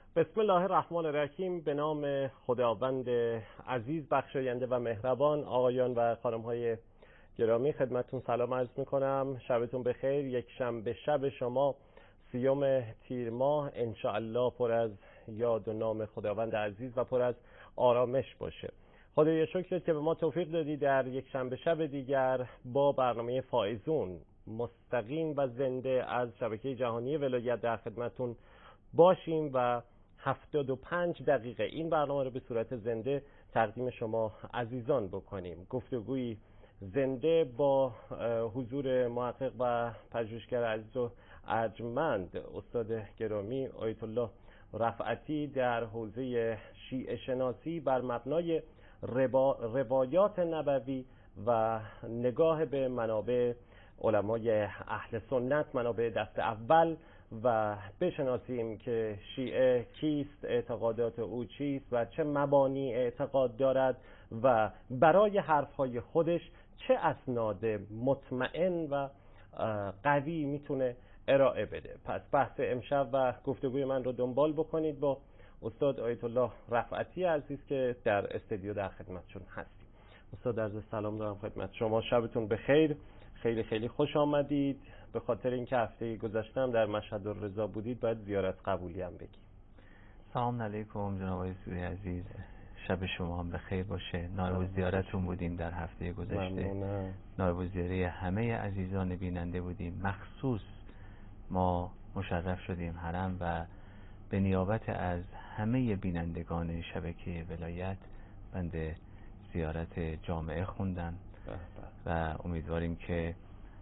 بسم الله الرحمن الرحیم. به نام خداوند عزیز بخشاینده و مهربان. آقایان و خانم‌های گرامی، خدمتتون سلام عرض می‌کنم. شبتون بخیر. یک شنبه شب شما 30 تیر ماه انشاءالله پر از یاد و نام خداوند عزیز و پر از آرامش باشه. خدای شکرت که به ما توفیق دادی در یک شنبه شب دیگر با برنامه فائزون مستقیم و زنده از شبکه جهانی ولایت در خدمتتون باشیم و 75 دقیقه این برنامه رو به صورت زنده تقدیم شما عزیزان بکنیم. گفتگویی زنده با حضور محقق و پژوهشگر عزیز و ارجمند استاد گرامی آیت الله رفعتی در حوزه شیعه شناسی بر مبنای روایات نبوی و نگاه به منابع علمای اهل سنت، منابع دست اول، و بشناسیم که شیعه کیست، اعتقادات او چیست و چه مبانی اعتقاد دارد و برای حرفهای خودش چه اسناد مطمئن و قوی میتونه ارائه بده. پس بحث امشب و گفتگوی من رو دنبال بکنید با استاد آیت الله رفعتی عزیز که در استودیو در خدمتشون هستیم. استاد عرض سلام دارم خدمت شما. شبتون بخیر. خیلی خیلی خوش آمدید. به خاطر اینکه هفته گذشتم در مشهد الرضا بودید باید زیارت قبولی هم بگیم. سلام علیکم جناب آقای سوری عزیز، شب شما هم بخیر باشه. نایب زیارتون بودیم در هفته گذشته. نایب زیاره همه عزیزان بیننده بودیم. مخصوص ما مشرف شدیم حرم و به نیابت از همه بینندگان شبکه ولایت بنده زیارت جامعه خوندم و امیدواریم که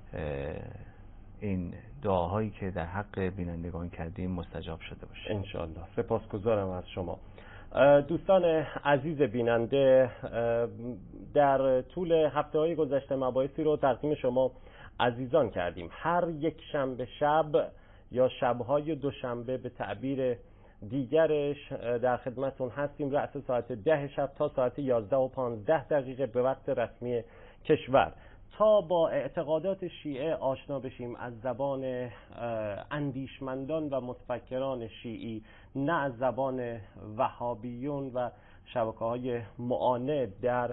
این دعاهایی که در حق بینندگان کردیم مستجاب شده باشه انشاءالله. سپاسگزارم از شما. دوستان عزیز بیننده، در طول هفته‌های گذشته مباحثی رو تقدیم شما عزیزان کردیم. هر یک شنبه شب یا شب‌های دوشنبه به تعبیر دیگرش در خدمتون هستیم، رأس ساعت 10 شب تا ساعت 11:15 به وقت رسمی کشور، تا با اعتقادات شیعه آشنا بشیم از زبان اندیشمندان و متفکران شیعی، نه از زبان وهابیون و شبکه‌های معاند در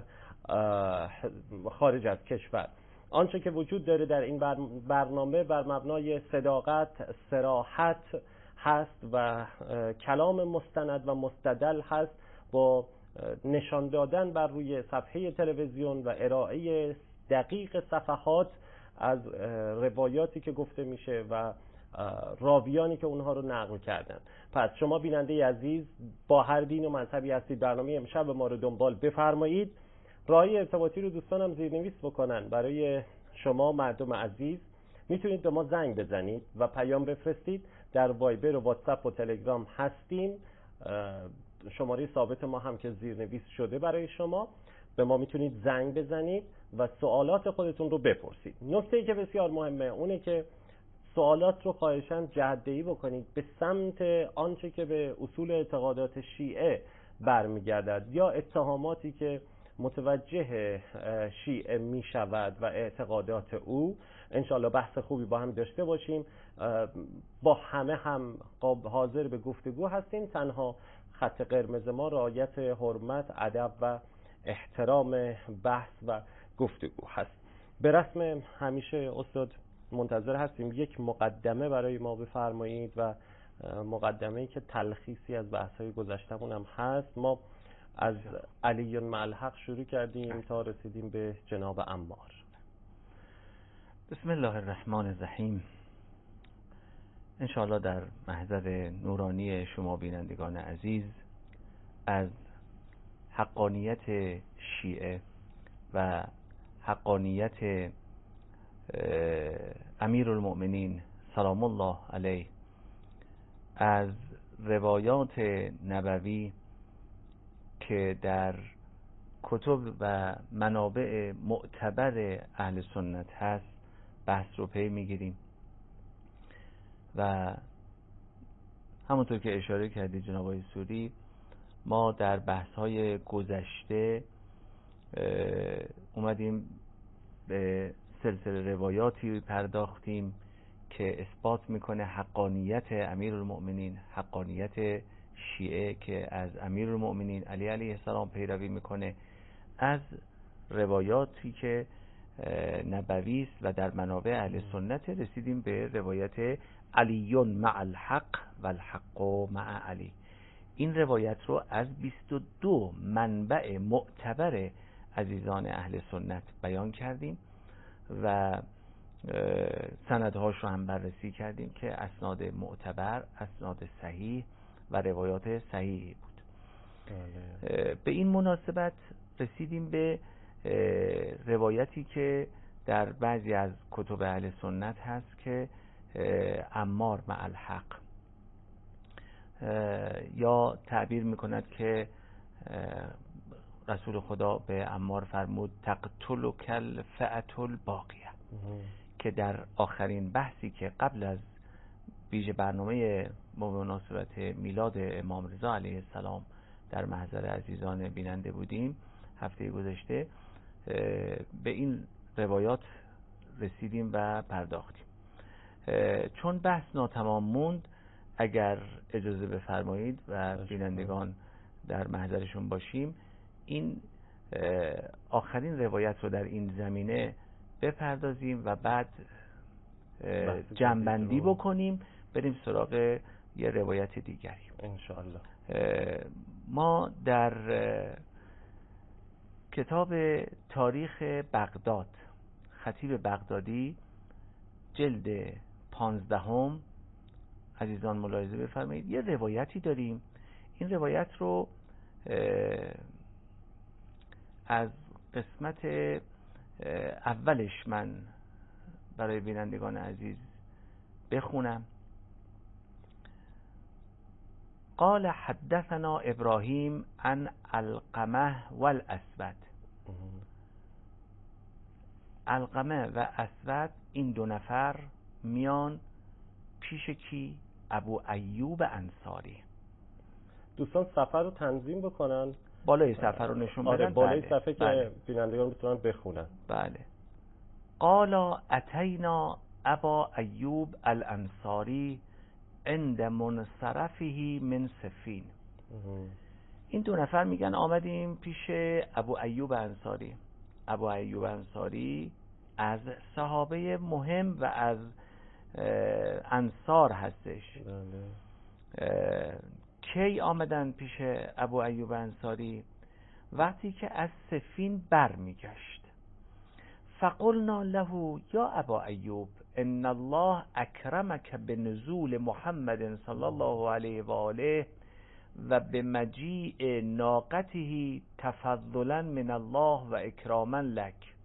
خارج از کشور. آنچه که وجود داره در این برنامه بر مبنای صداقت، صراحت هست و کلام مستند و مستدل هست، با نشان دادن بر روی صفحه تلویزیون و ارائه دقیق صفحات از روایاتی که گفته میشه و راویانی که اونها رو نقل کردن. پس شما بیننده عزیز با هر دین و مذهبی هستید، برنامه امشب ما رو دنبال بفرمایید. راهی ارتباطی رو دوستانم زیرنویس بکنن. برای شما مردم عزیز میتونید به ما زنگ بزنید و پیام بفرستید. در وایبر و واتساپ و تلگرام هستیم. شماره ثابت ما هم که زیرنویس شده برای شما. به ما میتونید زنگ بزنید و سوالات خودتون رو بپرسید. نکته‌ای که بسیار مهمه اونه که سوالات رو خواهشاً جهت‌دهی بکنید به سمت آنچه که به اصول اعتقادات شیعه برمیگردد یا اتهاماتی که متوجه شیعه میشود و اعتقادات او. انشالله بحث خوبی با هم داشته باشیم. با همه هم حاضر به گفتگو هستیم. تنها خط قرمز ما رعایت حرمت، ادب و احترام بحث و گفتگو هست. به رسم همیشه استاد منتظر هستیم یک مقدمه برای ما بفرمایید و مقدمه‌ای که تلخیصی از بحث‌های گذشتمون هم هست. ما از علی مع الحق شروع کردیم تا رسیدیم به جناب عمار. بسم الله الرحمن الرحیم. انشاءالله در محضر نورانی شما بینندگان عزیز از حقانیت شیعه و حقانیت امیرالمؤمنین سلام الله علیه، از روایات نبوی که در کتب و منابع معتبر اهل سنت هست بحث رو پی میگیریم و همونطور که اشاره کردی جناب آقای سوری، ما در بحث‌های گذشته اومدیم به سلسله روایاتی پرداختیم که اثبات میکنه حقانیت امیرالمؤمنین، حقانیت شیعه که از امیرالمؤمنین علی علیه السلام پیروی میکنه، از روایاتی که نبوی است و در منابع اهل سنت، رسیدیم به روایت علی مع الحق و الحق مع علی. این روایت رو از 22 منبع معتبر عزیزان اهل سنت بیان کردیم و سندهاش رو هم بررسی کردیم که اسناد معتبر، اسناد صحیح و روایات صحیحی بود. به این مناسبت رسیدیم به روایتی که در بعضی از کتب اهل سنت هست که عمار مع الحق، یا تعبیر میکند که رسول خدا به عمار فرمود تقتلک الفئة الباقیه، که در آخرین بحثی که قبل از ویژه برنامه مناسبت میلاد امام رضا علیه السلام در محضر عزیزان بیننده بودیم هفته گذشته، به این روایات رسیدیم و پرداختیم. چون بحث ناتمام موند، اگر اجازه بفرمایید و بینندگان در محضرشون باشیم، این آخرین روایت رو در این زمینه بپردازیم و بعد جمع‌بندی بکنیم، بریم سراغ یه روایت دیگری انشاءالله. ما در کتاب تاریخ بغداد خطیب بغدادی جلد 15 عزیزان ملاحظه بفرمایید یه روایتی داریم. این روایت رو از قسمت اولش من برای بینندگان عزیز بخونم. قال حدثنا ابراهیم عن علقمه والاسود. علقمه و اسود این دو نفر میان پیش کی؟ ابو ایوب انصاری. دوستان صفحه رو تنظیم بکنن، بالای صفحه رو نشون بدن. بالای صفحه که بینندگان بتونن بخونن. بله. قال اتینا ابا ایوب الانصاری عند منصرفه من سفین. این دو نفر میگن آمدیم پیش ابو ایوب انصاری. ابو ایوب انصاری از صحابه مهم و از انصار هستش. کی آمدن پیش ابو ایوب انصاری؟ وقتی که از سفین بر میگشت. فقلنا له یا ابا ایوب ان الله اکرمک بنزول محمد صلی الله علیه و آله و بمجیء ناقته تفضلا من الله و اکراما لک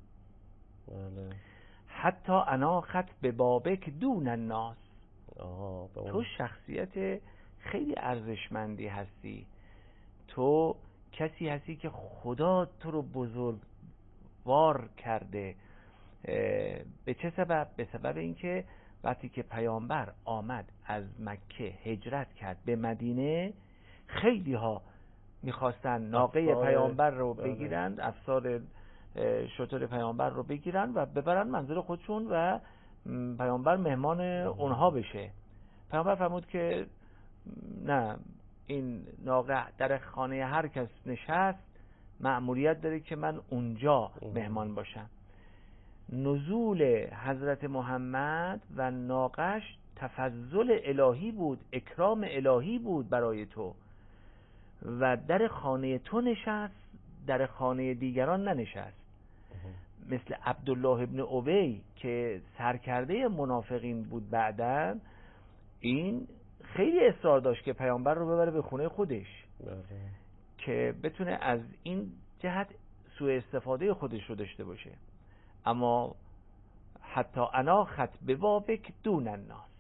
حتی اناخت به بابک دون الناس. تو شخصیت خیلی ارزشمندی هستی، تو کسی هستی که خدا تو رو بزرگوار کرده. به چه سبب؟ به سبب اینکه وقتی که پیامبر آمد از مکه هجرت کرد به مدینه، خیلی ها میخواستن ناقه پیامبر رو بگیرن، افسار شتر پیامبر رو بگیرن و ببرن منزل خودشون و پیامبر مهمان اونها بشه. پیامبر فرمود که نه، این ناقه در خانه هر کس نشست مأموریت داره که من اونجا مهمان باشم. نزول حضرت محمد و ناقش تفضل الهی بود، اکرام الهی بود برای تو و در خانه تو نشست، در خانه دیگران ننشست. مثل عبدالله ابن ابی که سرکرده منافقین بود، بعداً این خیلی اصرار داشت که پیامبر رو ببره به خونه خودش که بتونه از این جهت سوء استفاده خودش رو داشته باشه. اما حتی اناخت به بابک دون الناس،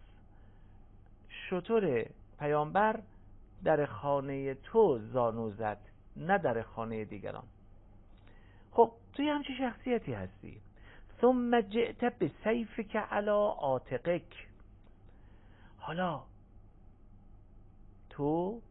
شتر پیامبر در خانه تو زانو زد، نه در خانه دیگران. خب توی همچی شخصیتی هستی. ثم جئت بسیفک علی عاتقک. حالا تو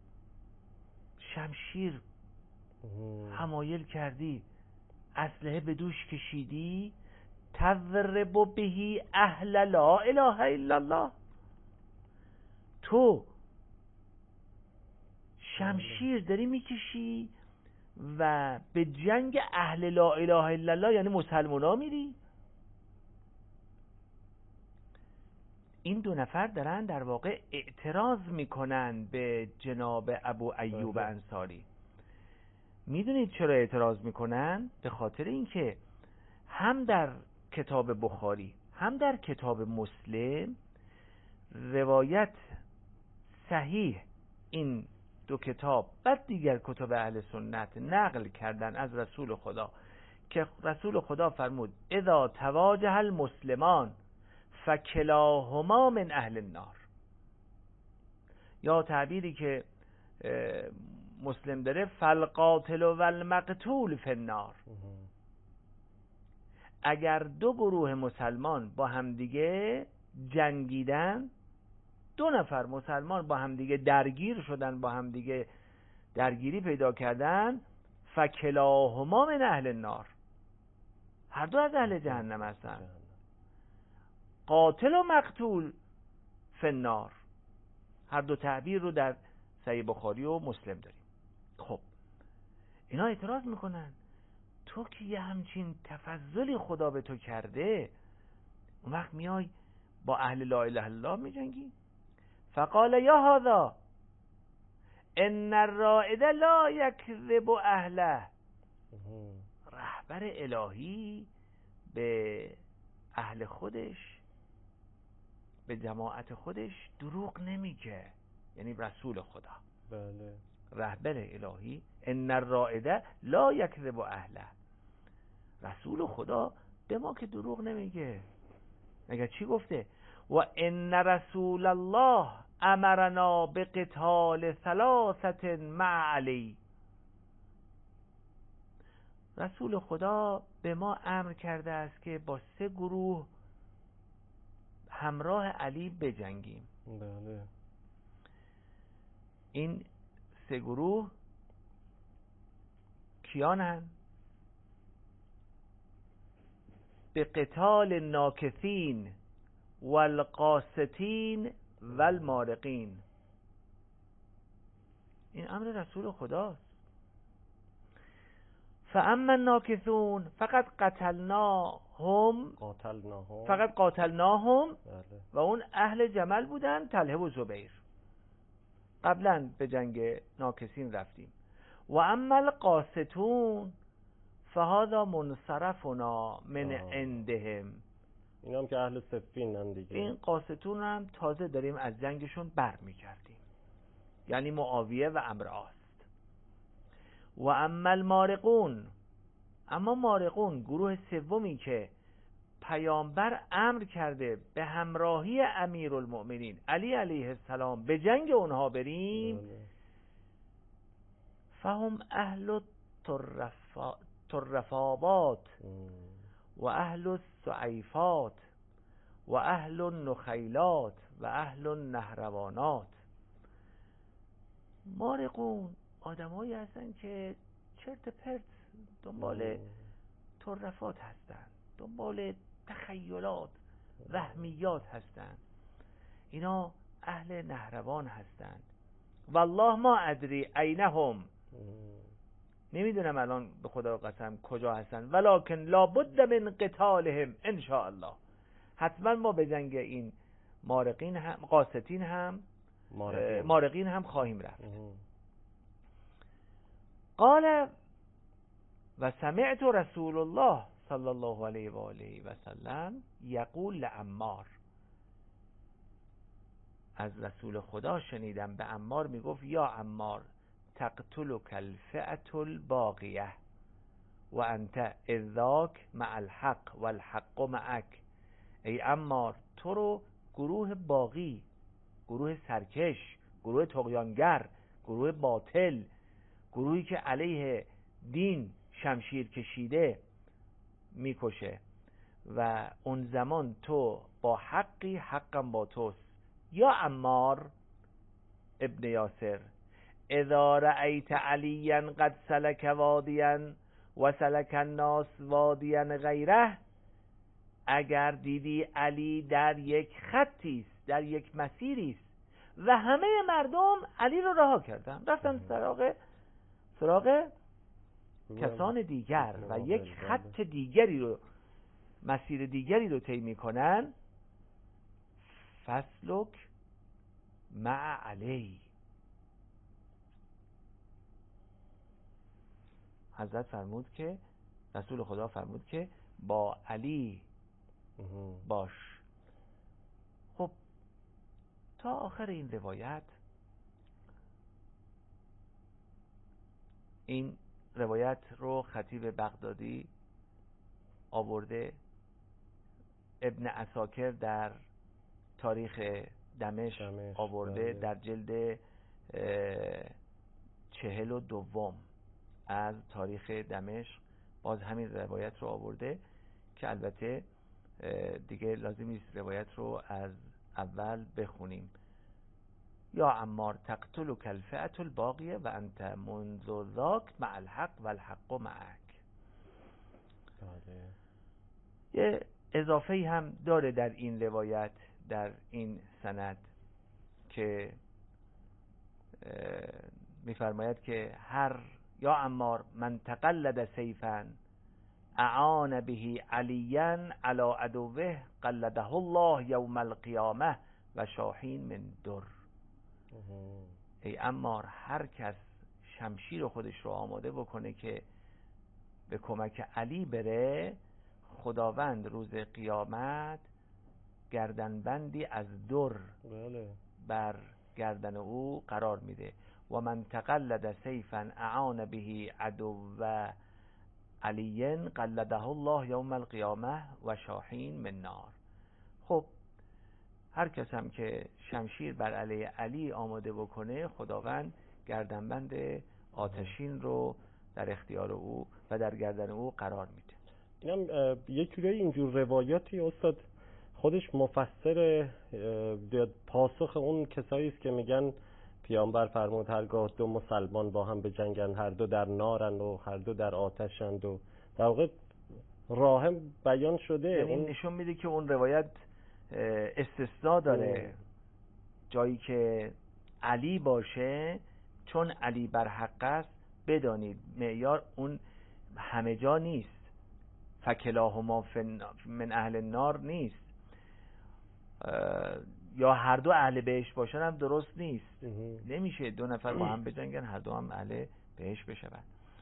شمشیر حمایل کردی، اسلحه به دوش کشیدی، تضرب بهی اهل لا اله الا الله. تو شمشیر داری میکشی و به جنگ اهل لا اله الا الله یعنی مسلمونا میری. این دو نفر دارن در واقع اعتراض میکنن به جناب ابو ایوب انصاری. میدونید چرا اعتراض میکنن؟ به خاطر اینکه هم در کتاب بخاری هم در کتاب مسلم روایت صحیح این دو کتاب و دیگر کتب اهل سنت نقل کردن از رسول خدا که رسول خدا فرمود اذا تواجه المسلمان فکلاهما من اهل النار، یا تعبیری که مسلم داره فالقاتل و المقتول فی النار. اگر دو گروه مسلمان با همدیگه جنگیدن، دو نفر مسلمان با همدیگه درگیر شدن، با همدیگه درگیری پیدا کردن، فکلاهما من اهل النار، هر دو از اهل جهنم هستن. قاتل و مقتول فی النار، هر دو تعبیر رو در صحیح بخاری و مسلم داریم. خب اینا اعتراض میکنن تو که یه همچین تفضلی خدا به تو کرده، اون وقت میای با اهل لا اله الا الله میجنگی؟ فقال یا هذا ان الرائد لا یکذب اهله. رهبر الهی به اهل خودش، به جماعت خودش دروغ نمیگه، یعنی رسول خدا. بله. رهبر الهی ان الرائد لا یکذب اهله، رسول خدا به ما که دروغ نمیگه. مگه چی گفته؟ و ان رسول الله امرنا بقتال ثلاثه مع علی، رسول خدا به ما امر کرده است که با 3 گروه همراه علی بجنگیم. بله. این 3 گروه کیانن؟ به قتال ناکثین والقاستین والمارقین. این امر رسول خداست. فاما الناکثون فقط قاتلناهم بله. و اون اهل جمل بودن، طلحه و زبیر. قبلا به جنگ ناکثین رفتیم. و اما القاستون فهذا منصرفنا من عندهم، این هم که اهل صفین هم دیگه. این قاستون هم تازه داریم از جنگشون برمیگردیم، یعنی معاویه و امرآست. و اما المارقون، اما مارقون گروه سومی که پیامبر امر کرده به همراهی امیرالمؤمنین علی علیه السلام به جنگ اونها بریم، فهم اهل الطرفابات و اهل السعیفات و اهل النخیلات و اهل النهروانات. مارقون آدمایی هستن که چرت پرت دنبال طرفات هستن، دنبال تخیلات وهمیات هستن. اینا اهل نهروان هستن. والله ما ادری اینهم، نمیدونم الان به خدا قسم کجا هستن، ولکن لابد من قتالهم ان شاء الله، حتما ما به جنگ این مارقین هم قاستین هم مارقین هم خواهیم رفت. قال و سمعت رسول الله صلی الله علیه و آله و سلم یقول لعمار، از رسول خدا شنیدم به عمار میگفت یا عمار تقتلک الفئة الباغیه و انت اذاک مع الحق والحق معک. ای عمار تو رو گروه باغی، گروه سرکش، گروه طغیانگر، گروه باطل، گروهی که علیه دین شمشیر کشیده میکشه و اون زمان تو با حقی، حقم با توست. یا عمار ابن یاسر اذا رأیت علیا قد سلک وادیا و سلک الناس وادیا غیره، اگر دیدی علی در یک خطی است، در یک مسیری است و همه مردم علی رو رها کردن، رفتن سراغ کسان دیگر و یک خط دیگری رو، مسیر دیگری رو طی میکنن. فسلک مع علی. حضرت فرمود که رسول خدا فرمود که با علی باش. خب تا آخر این روایت، این روایت رو خطیب بغدادی آورده، ابن عساکر در تاریخ دمشق آورده در جلد 42 از تاریخ دمشق، باز همین روایت رو آورده که البته دیگه لازم نیست روایت رو از اول بخونیم. یا عمار تقتلک الفئة الباغیه و انت منذ ذاک مع الحق و الحق معک. یه اضافه هم داره در این روایت، در این سند، که میفرماید که یا عمار من تقلد سیفا اعان به علیا علی عدوه قلده الله یوم القیامه و شاحین من در. ای عمار، هر کس شمشیر خودش رو آماده بکنه که به کمک علی بره، خداوند روز قیامت گردنبندی از در بر گردن او قرار میده. و من تقلد سیفا اعان به عدو علی قلده الله یوم القیامه و شاحین من نار. خب هر کس هم که شمشیر بر علیه علی آماده بکنه، خداوند گردنبند آتشین رو در اختیار او و در گردن او قرار میده. اینم یک جوری اینجور روایاتی استاد خودش مفسر پاسخ اون کسایی است که میگن پیامبر فرمود هرگاه دو مسلمان با هم بجنگن، هر دو در نارند و هر دو در آتشند، و در واقع راهم بیان شده. یعنی اون نشون میده که اون روایت استثناء داره، جایی که علی باشه، چون علی بر حق است. بدانید معیار اون همه جا نیست، فکلاهما من اهل النار نیست، یا هر دو اهل بهشت باشن هم درست نیست. نمیشه دو نفر با هم بجنگن هر دو هم اهل بهشت بشن.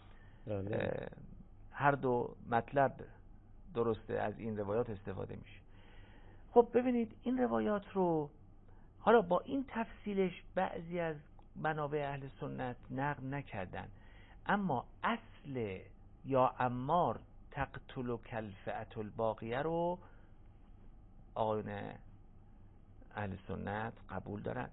هر دو مطلب درسته، از این روایات استفاده میشه. خب ببینید این روایات رو حالا با این تفصیلش بعضی از منابع اهل سنت نقل نکردن، اما اصل یا عمار تقتلک الفئة الباغیه رو آقایون اهل سنت قبول دارن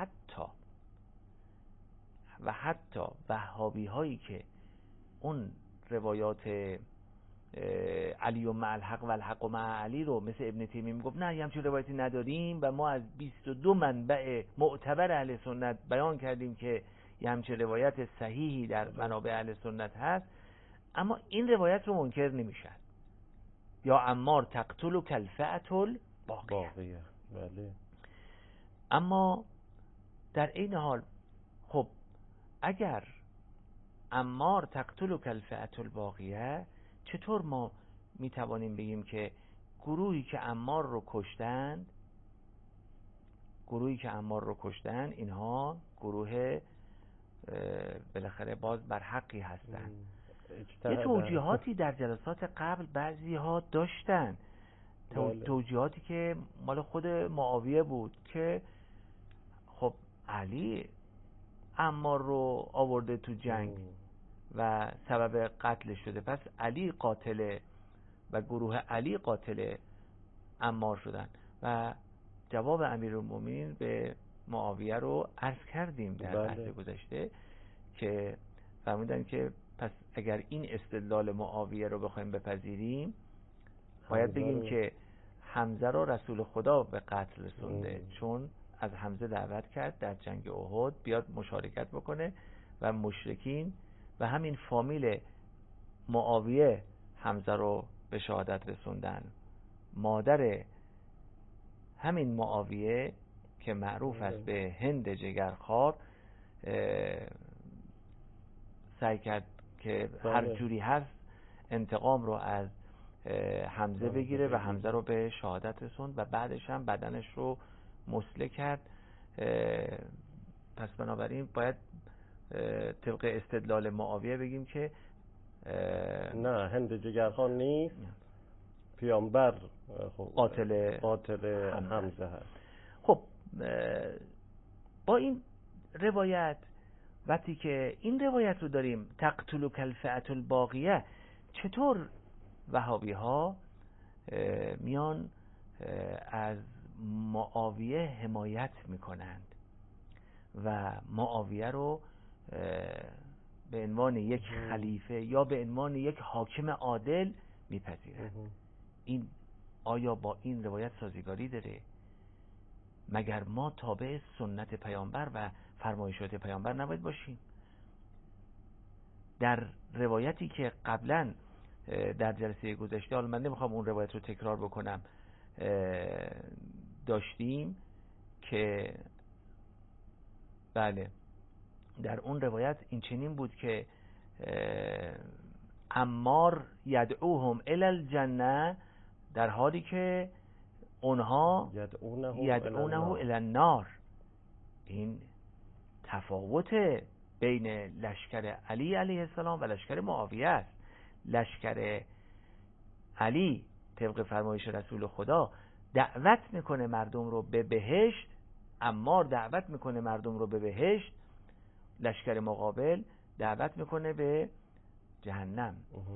و حتی وهابی هایی که اون روایات علی و مع الحق و الحق و مع علی رو مثل ابن تیمیه میگفت نه یه همچین روایتی نداریم و ما از 22 منبع معتبر اهل سنت بیان کردیم که یه همچین روایت صحیحی در منابع اهل سنت هست، اما این روایت رو منکر نمیشن. یا عمار تقتلک الفئة الباغیه. بله. اما در این حال خب اگر عمار تقتلک الفئة الباغیه، چطور ما میتوانیم بگیم که گروهی که عمار رو کشتن اینها گروه بالاخره باز بر حقی هستن؟ یه توجیهاتی در جلسات قبل بعضی ها داشتن، توجیهاتی که مال خود معاویه بود که خب علی عمار رو آورده تو جنگ و سبب قتل شده، پس علی قاتله و گروه علی قاتل عمار شدن. و جواب امیرالمومنین به معاویه رو عرض کردیم در بحث گذشته که فرمودن که پس اگر این استدلال معاویه رو بخوایم بپذیریم، باید بگیم که حمزه رو رسول خدا به قتل رسونده، چون از حمزه دعوت کرد در جنگ احد بیاد مشارکت بکنه و مشرکین و همین فامیل معاویه حمزه رو به شهادت رسوندن. مادر همین معاویه که معروف است به هند جگرخوار سعی کرد که هر جوری هست انتقام رو از حمزه بگیره و حمزه رو به شهادت رسوند و بعدش هم بدنش رو مسله کرد. پس بنابراین باید طبق استدلال معاویه بگیم که نه، هند جگرخوار نیست، پیامبر قاتل حمزه هست. خب با این روایت وقتی که این روایت رو داریم تقتلک الفئة الباغیه، چطور وهابی ها میان از معاویه حمایت میکنند و معاویه رو به عنوان یک خلیفه یا به عنوان یک حاکم عادل میپذیرند؟ این آیا با این روایت سازگاری داره؟ مگر ما تابع سنت پیامبر و فرمایشات پیامبر نباید باشیم؟ در روایتی که قبلا در جلسه گذشته، حالا من نمیخوام اون روایت رو تکرار بکنم، داشتیم که بله در اون روایت این چنین بود که عمار یدعوهم الی الجنه، در حالی که اونها یدعونه الی النار. این تفاوت بین لشکر علی علیه السلام و لشکر معاویه است. لشکر علی طبق فرمایش رسول خدا دعوت میکنه مردم رو به بهشت، عمار دعوت میکنه مردم رو به بهشت، لشکر مقابل دعوت میکنه به جهنم.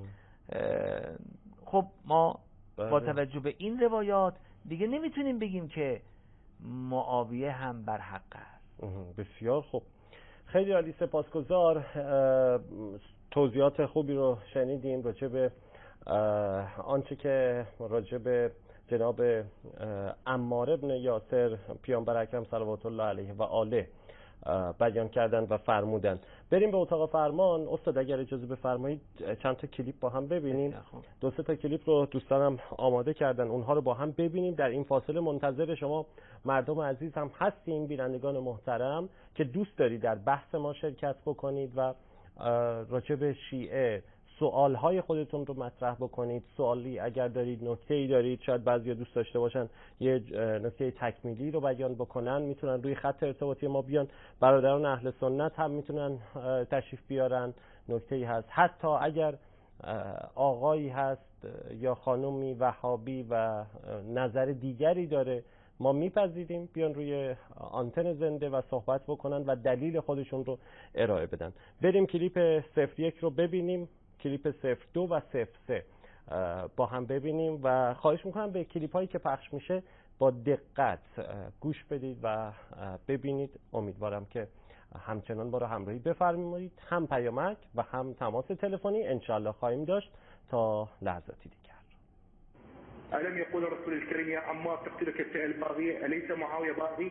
خب ما با توجه به این روایات دیگه نمیتونیم بگیم که معاویه هم بر حق است. بسیار خوب، خیلی عالی، سپاسگزار. توضیحات خوبی رو شنیدیم راجع به آنچه که راجع به جناب عمار ابن یاسر پیامبر اکرم صلوات الله علیه و آله بیان کردن و فرمودن. بریم به اتاق فرمان. استاد اگر اجازه بفرمایید چند تا کلیپ با هم ببینیم. 2-3 تا کلیپ رو دوستانم آماده کردن، اونها رو با هم ببینیم. در این فاصله منتظر شما مردم عزیز هم هستیم، بینندگان محترم که دوست دارید در بحث ما شرکت بکنید و راجع به شیعه سوالهای خودتون رو مطرح بکنید. سوالی اگر دارید، نکته‌ای دارید، شاید بعضیا دوست داشته باشن یه نکته تکمیلی رو بیان بکنن، میتونن روی خط ارتباطی ما بیان. برادران اهل سنت هم میتونن تشریف بیارن، نکته‌ای هست. حتی اگر آقایی هست یا خانومی وهابی و نظر دیگری داره، ما میپذیریم بیان روی آنتن زنده و صحبت بکنن و دلیل خودشون رو ارائه بدن. بریم کلیپ 01 رو ببینیم، کلیپ 02 و 03 با هم ببینیم و خواهش میکنم به کلیپ هایی که پخش میشه با دقت گوش بدید و ببینید. امیدوارم که همچنان با رو همراهی بفرمایید. هم پیامک و هم تماس تلفنی انشالله خواهیم داشت تا لحظاتی دیگر. ألم يقول الرسول الكريم يا عمار تقتلك الفئة الباغية أليس معاوية باغي؟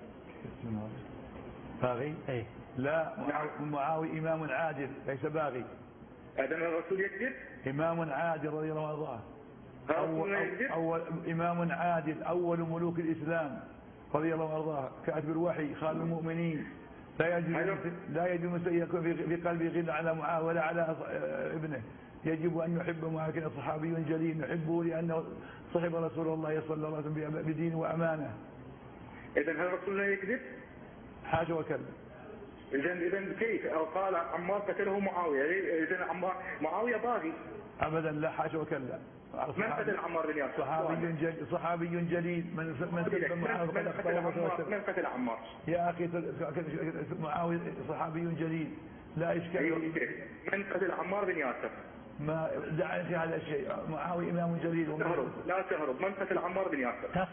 باغي؟ أي لا، معاوية إمام عادل ليس باغي. أذن الرسول يكذب؟ إمام عادل رضي الله عنه. أول إمام عادل، أول ملوك الإسلام رضي الله عنه، كاتب الوحي، خالد المؤمنين. لا يجوز أن يكون في قلبه غل على معاوية ولا على ابنه. يجب أن يحب معاوية، صحابي جليل نحبه لأنه صحب رسول الله صلى الله عليه وسلم بدين وأمانة. إذن هل الرسول لا يكذب؟ حاشا وكلا. إذن كيف قال عمار قتله معاوية؟ إذن معاوية باغي؟ أبدا لا، حاشا وكلا. من قتل عمار بن ياسر؟ صحابي جليل. من سب معاوية؟ من قتل عمار؟ يا أخي معاوية صحابي جليل لا إشكال. من قتل عمار بن ياسر؟ ما دعني في هذا الشيء. معاوية إمام جليل. لا تهرب. من قتل عمار بن ياسر؟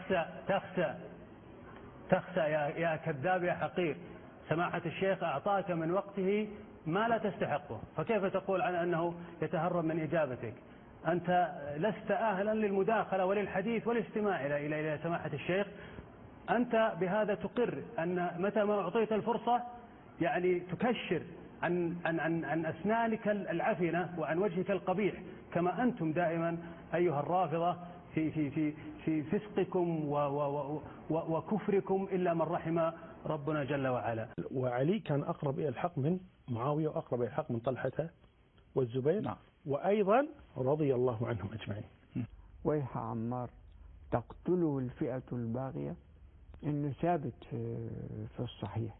تخسى يا كذاب يا حقير. سماحة الشيخ أعطاك من وقته ما لا تستحقه، فكيف تقول عن أنه يتهرب من إجابتك؟ أنت لست أهلا للمداخلة وللحديث والاستماع إلى سماحة الشيخ. أنت بهذا تقر أن متى ما أعطيت الفرصة يعني تكشر عن أسنانك العفنة وعن وجهك القبيح، كما أنتم دائما أيها الرافضة في فسقكم وكفركم إلا من رحم ربنا جل وعلا. وعلي كان أقرب إلى الحق من معاوية وأقرب إلى الحق من طلحة والزبير. نعم. وأيضا رضي الله عنهم أجمعين. ويح عمار تقتله الفئة الباغية، إنه ثابت في الصحيح،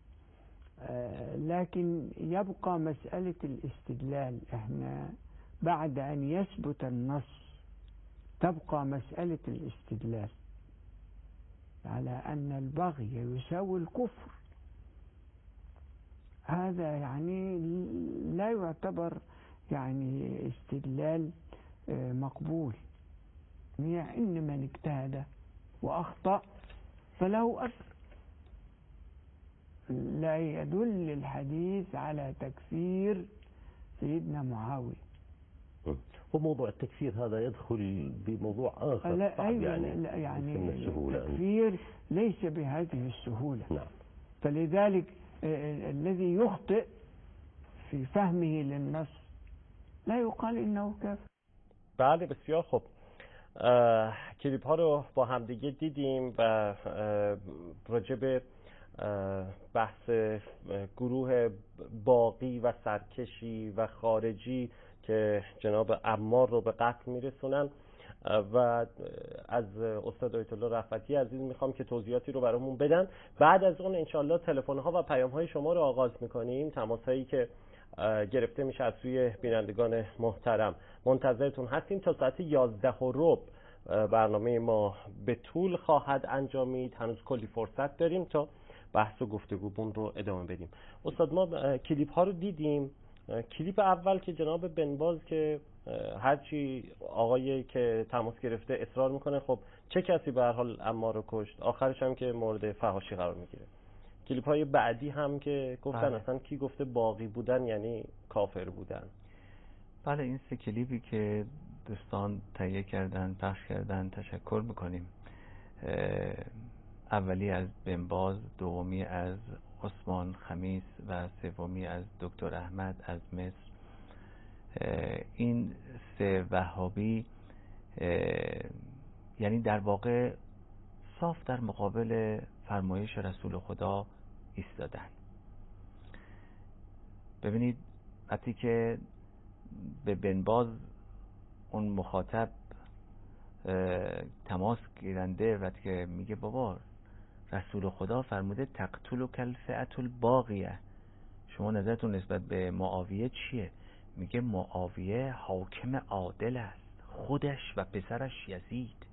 لكن يبقى مسألة الاستدلال. احنا بعد أن يثبت النص تبقى مسألة الاستدلال على أن البغي يساوي الكفر. هذا يعني لا يعتبر يعني استدلال مقبول. إن من اجتهد وأخطأ فله أجر. لا يدل الحديث على تكفير سيدنا معاوية. وموضوع التكفير هذا يدخل بموضوع آخر. لا يعني التكفير ليس بهذه السهولة. نعم. فلذلك الذي يخطئ في فهمه للنص لا يقال إنه كافر. بله بسیار خوب. کلیپ ها رو با همدیگه دیدیم و راجع به بحث گروه باغی و سرکشی و خارجی که جناب عمار رو به قتل میرسونن و از استاد آیت الله رفعتی عزیز میخوام که توضیحاتی رو برامون بدن. بعد از اون انشالله تلفن ها و پیام های شما رو آغاز میکنیم، تماس هایی که گرفته میشه از سوی بینندگان محترم. منتظرتون هستیم تا ساعت 11:15 برنامه ما به طول خواهد انجامید. هنوز کلی فرصت داریم تا بحث و گفتگومون رو ادامه بدیم. استاد ما کلیپ ها رو دیدیم. کلیپ اول که جناب بن باز که هرچی آقایی که تماس گرفته اصرار میکنه خب چه کسی به هر حال عمار رو کشت، آخرش هم که مورد فحاشی قرار میگیره. کلیپ های بعدی هم که گفتن اصلا کی گفته باغی بودن یعنی کافر بودن. بله، این سه کلیپی که دوستان تهیه کردن پخش کردن تشکر میکنیم. اولی از بن باز، دومی از عثمان خمیس و سومی از دکتر احمد از مصر. این سه وهابی یعنی در واقع صاف در مقابل فرمایش رسول خدا ایستادن. ببینید وقتی که به بن باز اون مخاطب تماس گیرنده وقتی که میگه بابا رسول خدا فرموده تقتل کالفئة الباغیه، شما نظرتون نسبت به معاویه چیه؟ میگه معاویه حاکم عادل است، خودش و پسرش یزید.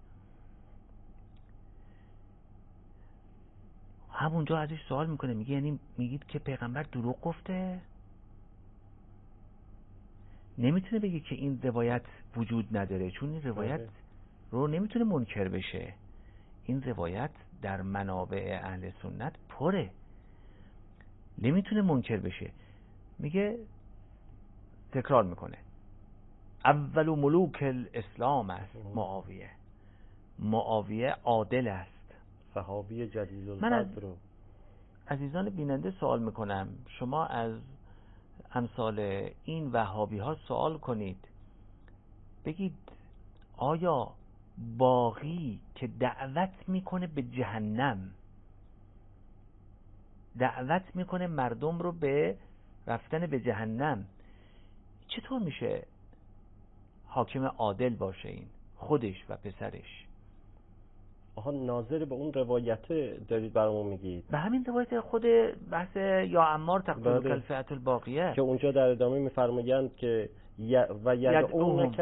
همونجا ازش سوال میکنه، میگه یعنی میگید که پیغمبر دروغ گفته؟ نمیتونه بگه که این روایت وجود نداره، چون این روایت رو نمیتونه منکر بشه. این روایت در منابع اهل سنت پره، نمیتونه منکر بشه. میگه تکرار میکنه اول ملوک الاسلام است معاویه. معاویه عادل است، صحابی جلیل القدر. من از عزیزان بیننده سوال میکنم، شما از امثال این وهابی ها سوال کنید، بگید آیا باغی که دعوت میکنه به جهنم، دعوت میکنه مردم رو به رفتن به جهنم، چطور میشه حاکم عادل باشه؟ این خودش و پسرش. آها، ناظر به اون روایت دارید برامون میگید؟ به همین روایت خود بحث یا عمار تقتل کالفئة الباغیه که اونجا در ادامه میفرمایند که و یدعونهم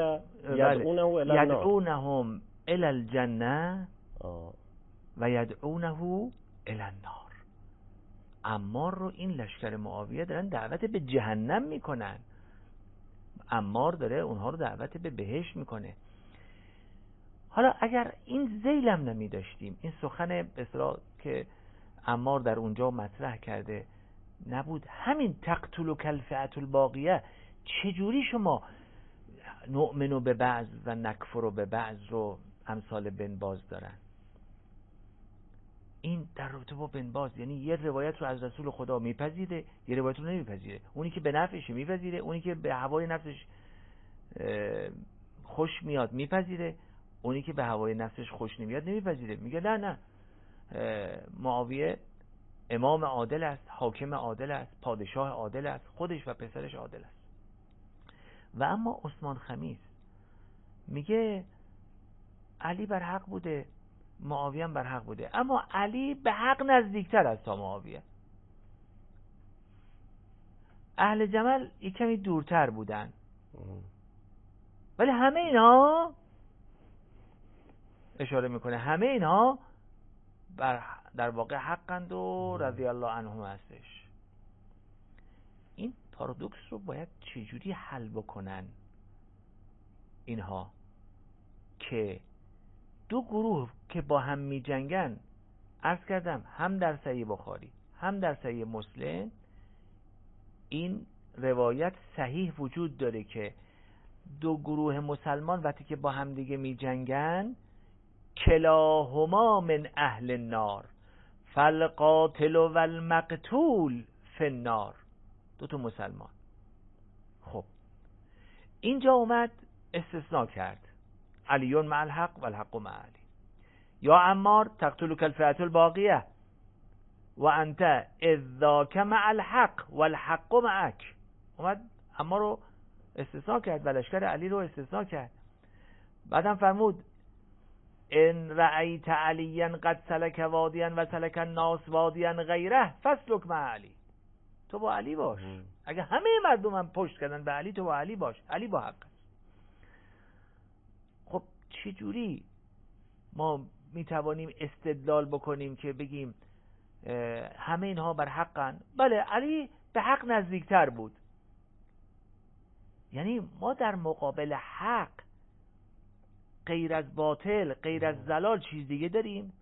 الی الجنه و یدعونه الی النار. عمار رو این لشکر معاویه دارن دعوت به جهنم میکنن، عمار داره اونها رو دعوت به بهشت میکنه. حالا اگر این ذیلم نمی داشتیم، این سخن بسرا که عمار در اونجا مطرح کرده نبود، همین تقتل کالفئة الباغیه، چجوری شما نؤمن به بعض و نکفر به بعض رو امثال بن باز دارن؟ این در رابطه با بن باز یعنی یه روایت رو از رسول خدا میپذیره، یه روایت رو نمیپذیره. اونی که به نفعش میپذیره، اونی که به هوای نفسش خوش میاد میپذیره، اونی که به هوای نفسش خوش نمیاد نمیپذیره، میگه نه معاویه امام عادل است، حاکم عادل است، پادشاه عادل است، خودش و پسرش عادل است. و اما عثمان خمیس میگه علی بر حق بوده، معاویه هم بر حق بوده، اما علی به حق نزدیکتر است تا معاویه. اهل جمل یک کمی دورتر بودن، ولی همه اینها اشاره میکنه همه اینها در واقع حقند و رضی الله عنهم هستش. این پارادوکس رو باید چجوری حل بکنن اینها که دو گروه که با هم می جنگن، عرض کردم هم در صحیح بخاری هم در صحیح مسلم این روایت صحیح وجود داره که دو گروه مسلمان وقتی که با هم دیگه می جنگن کلاهما من اهل النار فالقاتل و المقتول فی النار. دو تا مسلمان. خب اینجا اومد استثناء کرد علی مع الحق و الحق مع علی. یا عمار تقتلک الفئة الباقیه و انت اذاک مع الحق و الحق معک. اومد عمار رو استثناء کرد و لشکر علی رو استثناء کرد. بعدم فرمود ان رأیت علیا قد سلک وادیا و سلک الناس وادیا غیره فاسلک مع علی. تو با علی باش. اگه همه مردم هم پشت کردن به علی، تو با علی باش. علی با حق است. خب چجوری ما میتوانیم استدلال بکنیم که بگیم همه اینها بر حقن؟ بله علی به حق نزدیکتر بود. یعنی ما در مقابل حق غیر از باطل، غیر از ضلال چیز دیگه داریم؟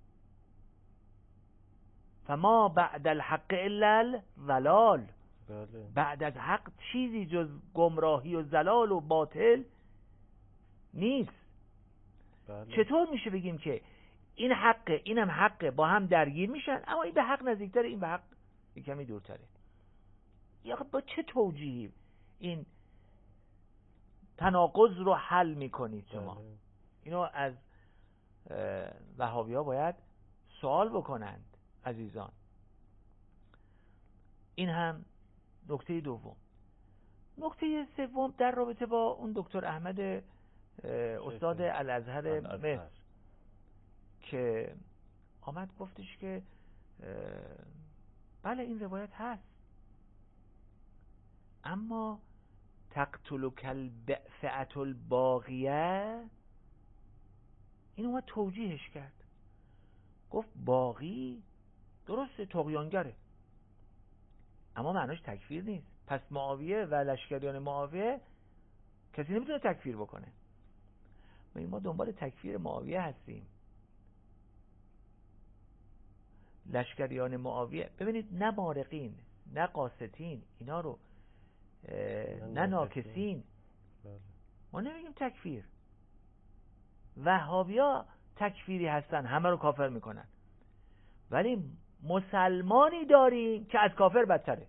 فما بعد الحق الا الضلال. بعد از حق چیزی جز گمراهی و ضلال و باطل نیست. چطور میشه بگیم که این حقه اینم حقه با هم درگیر میشن، اما این به حق نزدیکتره این به حق یک کمی دورتره؟ یا با چه توجیهی این تناقض رو حل میکنید شما؟ اینو از وهابی‌ها باید سوال بکنند عزیزان. این هم نکته دوم. نکته سوم در رابطه با اون دکتر احمد استاد الازهر مصر که آمد گفتش که بله این روایت هست، اما تقتلک الفئة الباغیه، این اومد توجیهش کرد، گفت باغی درسته طغیانگره اما معناش تکفیر نیست. پس معاویه و لشکریان معاویه کسی نمیتونه تکفیر بکنه. ما دنبال تکفیر معاویه هستیم. لشکریان معاویه ببینید، نه مارقین نه قاستین اینا رو نه ناکسین ما نمیگیم تکفیر. وهابیا تکفیری هستن، همه رو کافر میکنن، ولی مسلمانی داریم که از کافر بدتره.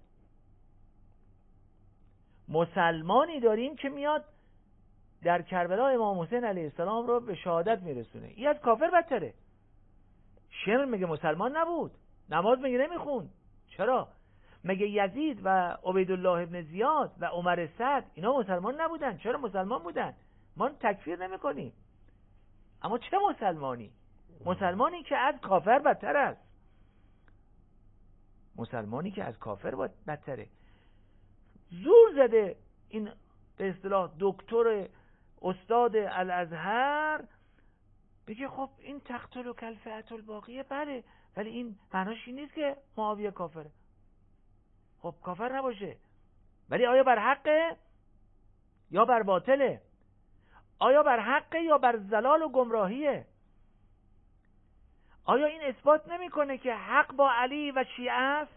مسلمانی داریم که میاد در کربلا امام حسین علیه السلام رو به شهادت میرسونه، این از کافر بدتره. شمر میگه مسلمان نبود، نماز میگه نمیخوند. چرا؟ مگه یزید و عبیدالله ابن زیاد و عمر سعد اینا مسلمان نبودن؟ چرا مسلمان بودن؟ ما تکفیر نمیکنیم، اما چه مسلمانی؟ مسلمانی که از کافر بدتر است. مسلمانی که از کافر بدتره. زور زده این به اصطلاح دکتر استاد الازهر بگه خب این تقتلک الفئة الباقیه، بله، ولی این معناش این نیست که معاویه کافره. خب کافر نباشه، ولی آیا بر حقه یا بر باطله؟ آیا بر حقه یا بر ضلال و گمراهیه؟ آیا این اثبات نمیکنه که حق با علی و شیعه است؟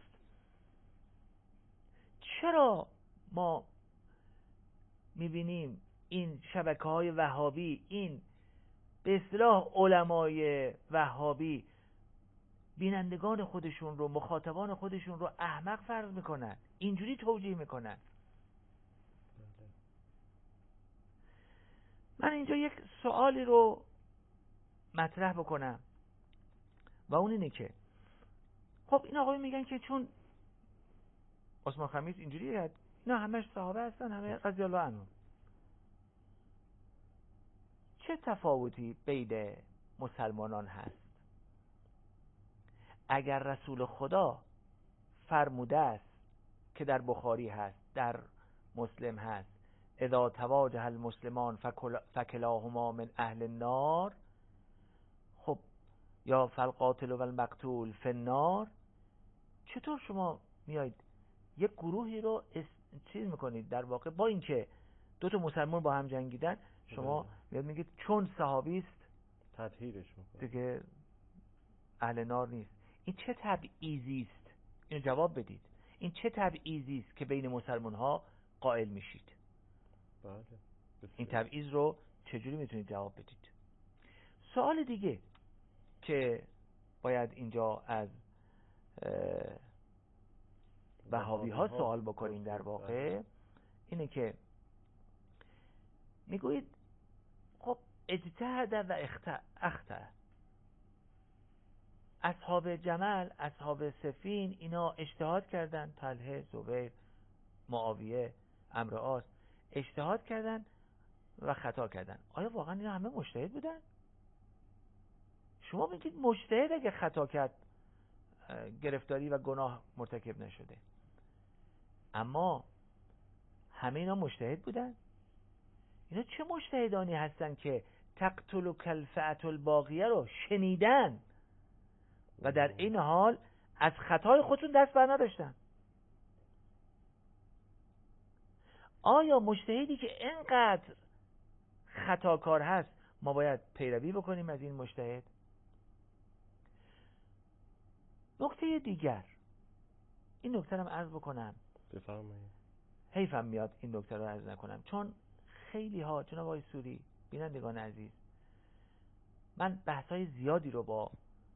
چرا ما میبینیم این شبکه‌های وهابی، این به اصطلاح علمای وهابی بینندگان خودشون رو، مخاطبان خودشون رو احمق فرض میکنن، اینجوری توجیه میکنن؟ من اینجا یک سوالی رو مطرح بکنم و اون اینه که خب این آقای میگن که چون عثمان خمیس اینجوریه، نه همش صحابه هستن، همه رضی الله عنهم. چه تفاوتی بین مسلمانان هست؟ اگر رسول خدا فرموده است که در بخاری هست، در مسلم هست، اذا تواجه المسلمان فکلاهما من اهل النار، خب یا فالقاتل و المقتول فی النار، چطور شما میایید یک گروهی رو چیز میکنید؟ در واقع با اینکه دو تا مسلمان با هم جنگیدن، شما میگید چون صحابی است تطهیرش میکنید دیگه اهل نار نیست. این چه تبعیضی است؟ اینو جواب بدید. این چه تبعیضی است که بین مسلمان ها قائل میشید؟ بله. این تبعیض رو چجوری میتونید جواب بدید؟ سوال دیگه که باید اینجا از وهابی ها سوال بکنیم در واقع اینه که میگویید خب اجتهد و اخطأ، اصحاب جمل، اصحاب سفین، اینا اجتهاد کردن، طلحه، زبیر، معاویه، عمرو عاص اجتهاد کردن و خطا کردن. آیا واقعا اینا همه مجتهد بودن؟ شما میگید مجتهد اگه خطا کرد گرفتاری و گناه مرتکب نشده، اما همه اینا مجتهد بودن؟ اینا چه مجتهدانی هستن که تقتل کالفئة الباغیه رو شنیدن و در این حال از خطای خودشون دست بر نداشتن؟ آیا مجتهدی که اینقدر خطاکار هست ما باید پیروی بکنیم از این مجتهد؟ نکته دیگر، این نکته رو عرض بکنم، بفرمایید. حیفم میاد این نکته رو عرض نکنم، چون خیلی ها، جناب آقای سوری، بینندگان عزیز، من بحث‌های زیادی رو با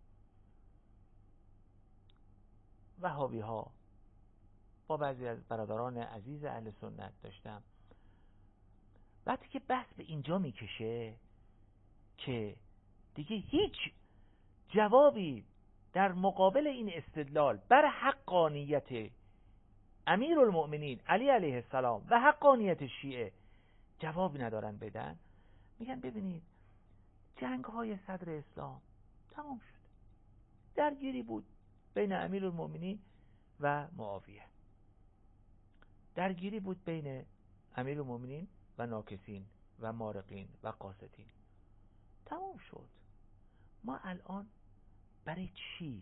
وهابی ها، با بعضی از برادران عزیز اهل سنت داشتم. وقتی که بحث به اینجا میکشه که دیگه هیچ جوابی در مقابل این استدلال بر حقانیت امیرالمؤمنین علی علیه السلام و حقانیت شیعه جوابی ندارن بدن، میگن ببینید جنگ های صدر اسلام تمام شد، درگیری بود بین امیرالمؤمنین و معاویه، درگیری بود بین امیرالمؤمنین و ناکسین و مارقین و قاسطین، تمام شد. ما الان برای چی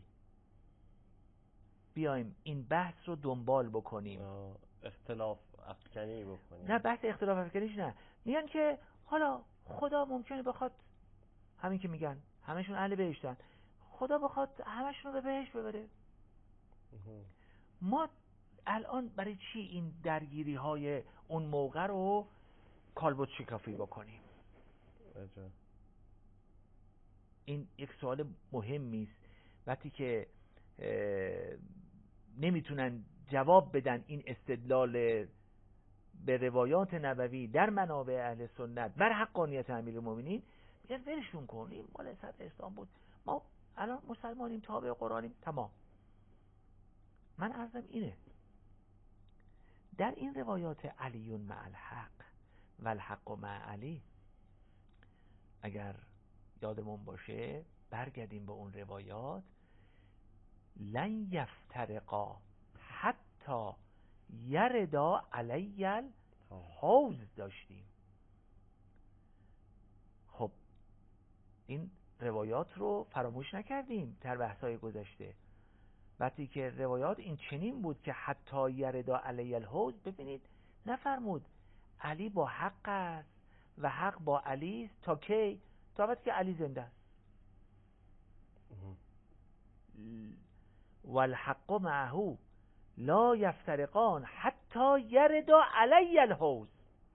بیایم این بحث رو دنبال بکنیم؟ اختلاف افکنی بکنیم؟ نه، بحث اختلاف افکنیش نه. میگن که حالا خدا ممکنه بخواد، همین که میگن همشون اهل بهشتن، خدا بخواد همشون رو به بهشت ببره. ما الان برای چی این درگیری های اون موقع رو کالبد شکافی بکنیم؟ این یک سوال مهمی است. وقتی که نمیتونن جواب بدن این استدلال به روایات نبوی در منابع اهل سنت بر حقانیت امیرالمؤمنین، میگن ولشون کن، این مال صدر اسلام بود، ما الان مسلمانیم، تابع قرآنیم، تمام. من عرضم اینه، در این روایات علی مع الحق و الحق مع علی، اگر یادمون باشه برگردیم به اون روایات، لن یفترقا حتی یردا علی الحوض داشتیم. خب این روایات رو فراموش نکردیم در بحث‌های گذشته. وقتی که روایات این چنین بود که حتی یردا علی الحوض، ببینید نفرمود علی با حق است و حق با علی است تا کی؟ تا وقتی که علی زنده است. والحق معه لا یفترقان حتی یردا علی الحوض.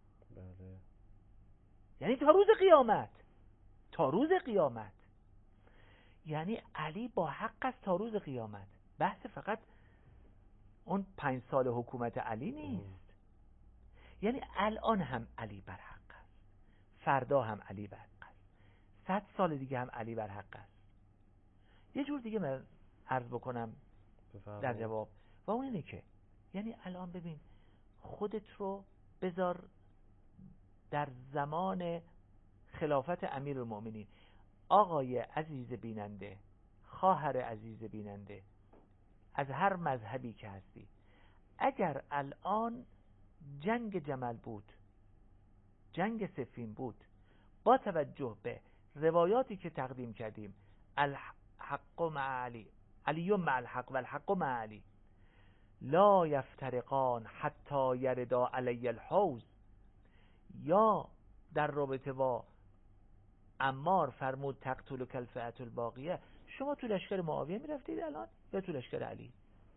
یعنی تا روز قیامت، تا روز قیامت. یعنی علی با حق است تا روز قیامت. بحث فقط اون 5 سال حکومت علی نیست. یعنی الان هم علی بر حق است، فردا هم علی بر حق است، 100 سال دیگه هم علی بر حق است. یه جور دیگه من عرض بکنم در جواب، و اون اینه که یعنی الان ببین خودت رو بذار در زمان خلافت امیرالمؤمنین، آقای عزیز بیننده، خواهر عزیز بیننده، از هر مذهبی که هستی، اگر الان جنگ جمل بود، جنگ صفین بود، با توجه به روایاتی که تقدیم کردیم، الحق مع علی، علی مع الحق و الحق مع علی، لا یفترقان حتی یردا علی الحوض، یا در رابطه با عمار فرمود تقتل الفئة الباقیه، شما تو لشکر معاویه میرفتید الان یا تو لشکر علی؟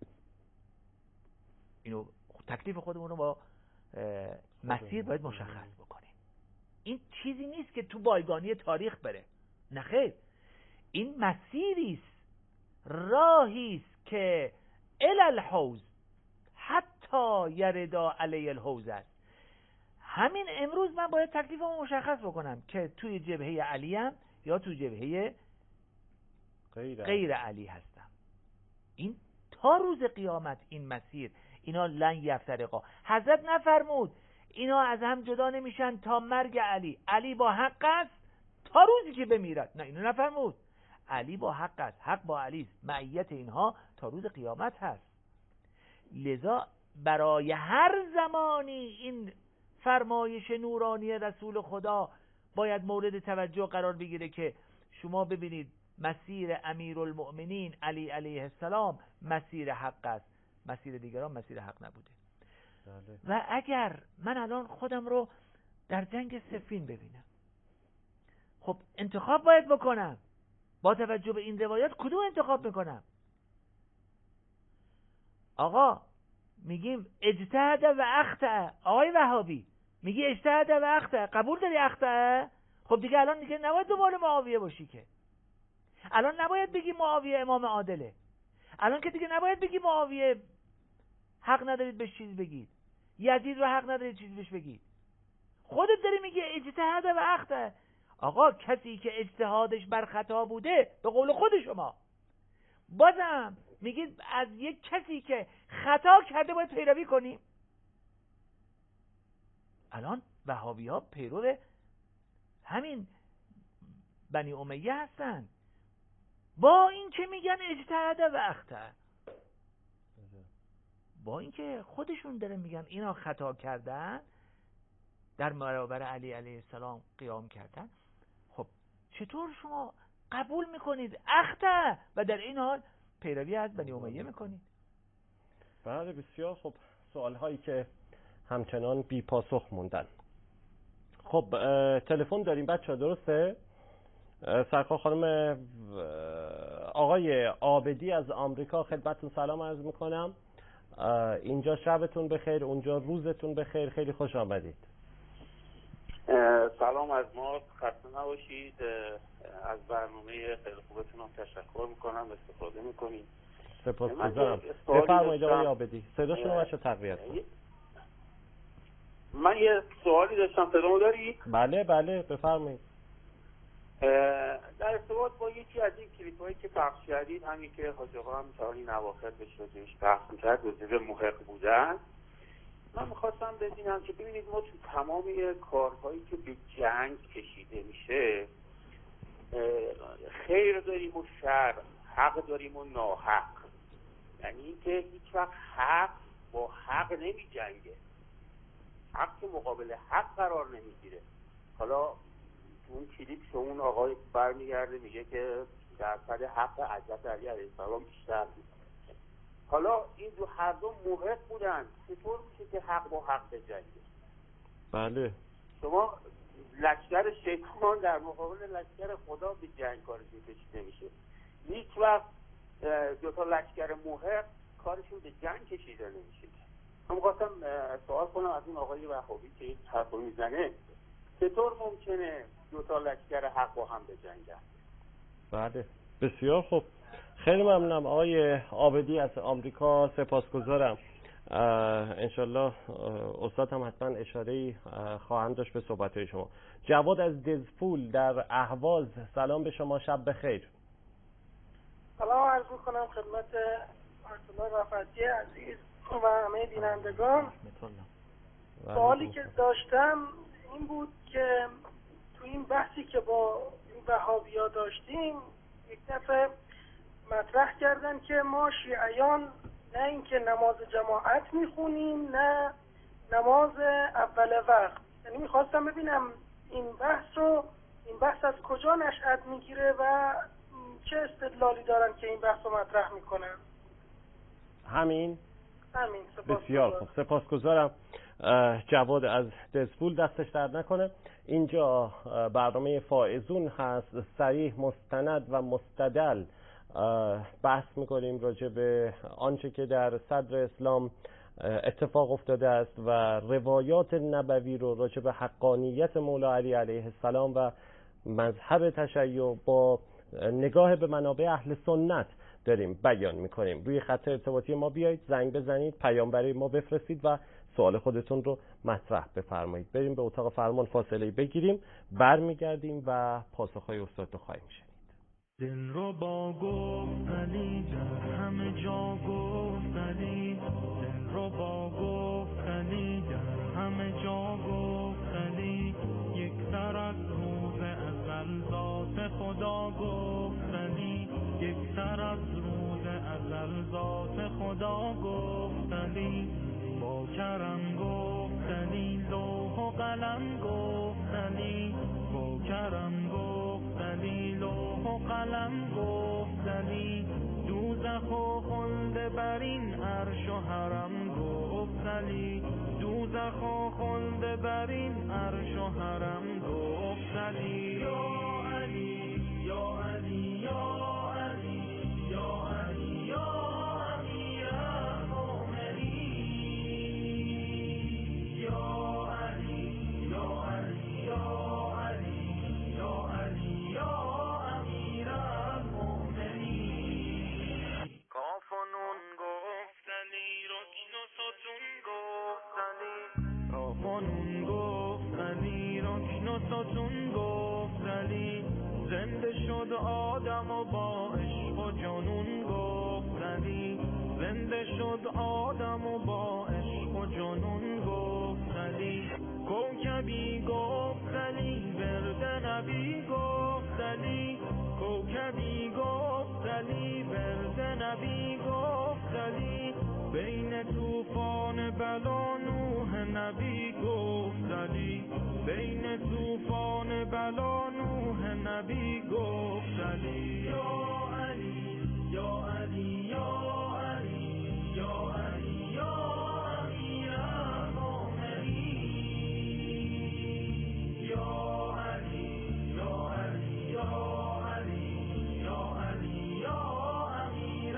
اینو تکلیف خودمون رو با مسیر باید مشخص بکنیم. این چیزی نیست که تو بایگانی تاریخ بره، نه خیر، این مسیری است، راهی است که الی الحوض حتی یردا علی الحوض است. همین امروز من باید تکلیفمو مشخص بکنم که توی جبهه علیم یا توی جبهه غیر علی هستم. این تا روز قیامت این مسیر، اینا لن یفترقا، حضرت نفرمود اینا از هم جدا نمیشن تا مرگ علی، علی با حق است تا روزی که بمیرد، نه اینو نفرمود، علی با حق است، حق با علی است، معیت اینها تا روز قیامت هست. لذا برای هر زمانی این فرمایش نورانی رسول خدا باید مورد توجه قرار بگیره که شما ببینید مسیر امیرالمؤمنین علی علیه السلام مسیر حق است، مسیر دیگران مسیر حق نبوده. و اگر من الان خودم رو در جنگ صفین ببینم، خب انتخاب باید بکنم، با توجه به این روایات کدوم انتخاب میکنم؟ آقا میگیم اجتهد و اخطأ، آقای وهابی میگی اجتهد و اخطأ، قبول داری اخطأ؟ خب دیگه الان دیگه نباید دنبال معاویه باشی که، الان نباید بگی معاویه امام عادله، الان که دیگه نباید بگی معاویه حق ندارید بهش چیز بگید، یزید رو حق ندارید چیز بهش بگید، خودت داری میگی اجتهد و اخطأ. آقا کسی که اجتهادش بر خطا بوده، به قول خود شما بازم میگید از یک کسی که خطا کرده باید پیروی کنیم؟ الان وهابی ها پیرو همین بنی امیه هستن، با این که میگن اجتهد و اخطأ، با اینکه خودشون دارن میگن اینا خطا کردن، در برابر علی علیه السلام قیام کردن. خب چطور شما قبول میکنید اخطأ و در این حال پیروی از بنی امیه میکنید؟ بله بسیار خب، سوال هایی که همچنان بی پاسخ موندن. خب تلفن داریم بچه، درسته؟ سرکار خانم آقای عابدی از آمریکا، خدمتتون سلام عرض میکنم. اینجا شبتون بخیر، اونجا روزتون بخیر، خیلی خوش آمدید. سلام از ما، خسته نباشید. از برنامه خیلی خوبتون هم تشکر میکنم، استفاده میکنید. سپاسگزارم. بفرمایید آقای عابدی، صداشون رو بچه تقویت کن. من یه سوالی داشتم، صدامو داری؟ بله بله بفرمایید. در ارتباط با یکی از این کلیپ هایی که پخش کردید، همین که حاج آقا هم تا این اواخر بهش پخش میکرد وزیر محق بودن، من میخواستم ببینم که ببینید ما تو تمام کارهایی که به جنگ کشیده میشه خیر داریم و شر، حق داریم و ناحق، یعنی اینکه هیچ وقت حق با حق نمی جنگه، حق که مقابل حق قرار نمیگیره. حالا اون کلیپ اون آقای برمیگرده میگه که درصد حق حضرت علی علیه السلام بیشتر بود. حالا این دو هر دو محق بودن، چطور میشه که حق با حق بجنگه؟ بله شما لشکر شیطان در مقابل لشکر خدا به جنگ کارشون کشیده میشه، هیچ وقت دوتا لشکر محق کارشون به جنگ کشیده نمیشه. من خواستم سوال کنم از اون آقای وهابی که این حرف میزنه، چطور ممکنه دوتا لشکر حق با هم بجنگن؟ بله بسیار خوب، خیلی ممنونم آقای عابدی از آمریکا، سپاسگزارم. انشالله استاد هم حتما اشاره خواهند داشت به صحبت‌های شما. جواد از دزفول در اهواز، سلام به شما، شب بخیر. سلام عرض می‌کنم خدمت آیت الله رفعتی عزیز و همه بینندگان. سوالی که داشتم این بود که تو این بحثی که با وهابی‌ها داشتیم یک دفعه مطرح کردن که ما شیعیان نه اینکه نماز جماعت میخونیم نه نماز اول وقت. یعنی میخواستم ببینم این بحث از کجا نشأت میگیره و چه استدلالی دارن که این بحث رو مطرح میکنن. همین بسیار خوب، سپاسگزارم جواد از دزفول، دستش درد نکنه. اینجا برنامه فائزون هست، صریح مستند و مستدل بحث میکنیم راجع به آنچه که در صدر اسلام اتفاق افتاده است و روایات نبوی رو راجع به حقانیت مولا علی علیه السلام و مذهب تشیع با نگاه به منابع اهل سنت داریم بیان میکنیم. روی خط ارتباطی ما بیایید، زنگ بزنید، پیام برای ما بفرستید و سوال خودتون رو مطرح بفرمایید. بریم به اتاق فرمان فاصله بگیریم، برمیگردیم و پاسخهای استاد رو خواهیم شنید. دل رو با گفتنی در همه جا گفتنی، دل رو با گفتنی در همه جا گفتنی، یک سر از روز ازل ذات خدا گفتنی، یک سر از روز ازل ذات خدا گفتنی، با کرم گفتنی لوح و قلم گفتنی، با کرم گفتنی لوح و قلم گفتنی، دوزخ و خلد بر این عرش و حرم گفتنی، دوزخ و خلد بر این عرش و حرم گفتنی. یا علی یا علی یا علی یا علی یا امیر المؤمنین، یا علی یا علی یا علی یا علی یا امیر المؤمنین. کاف و نون گفتنی، رکن و ستون گفتنی، کاف و نون گفتنی، رکن و ستون گفتنی، زنده شد آدم و با عشق و جنون گفتنی، زنده شد آدم و با عشق و جنون گفتنی، کوکبی گفتنی ورد نبی گفتنی، کوکبی گفتنی ورد نبی گفتنی، بین طوفان بلا نوح نبی گفتنی، بین طوفان بلا نوح نبی گفتنی. یا علی یا علی یا علی یا علی یا امیر المؤمنین، یا علی یا علی یا علی یا علی یا امیر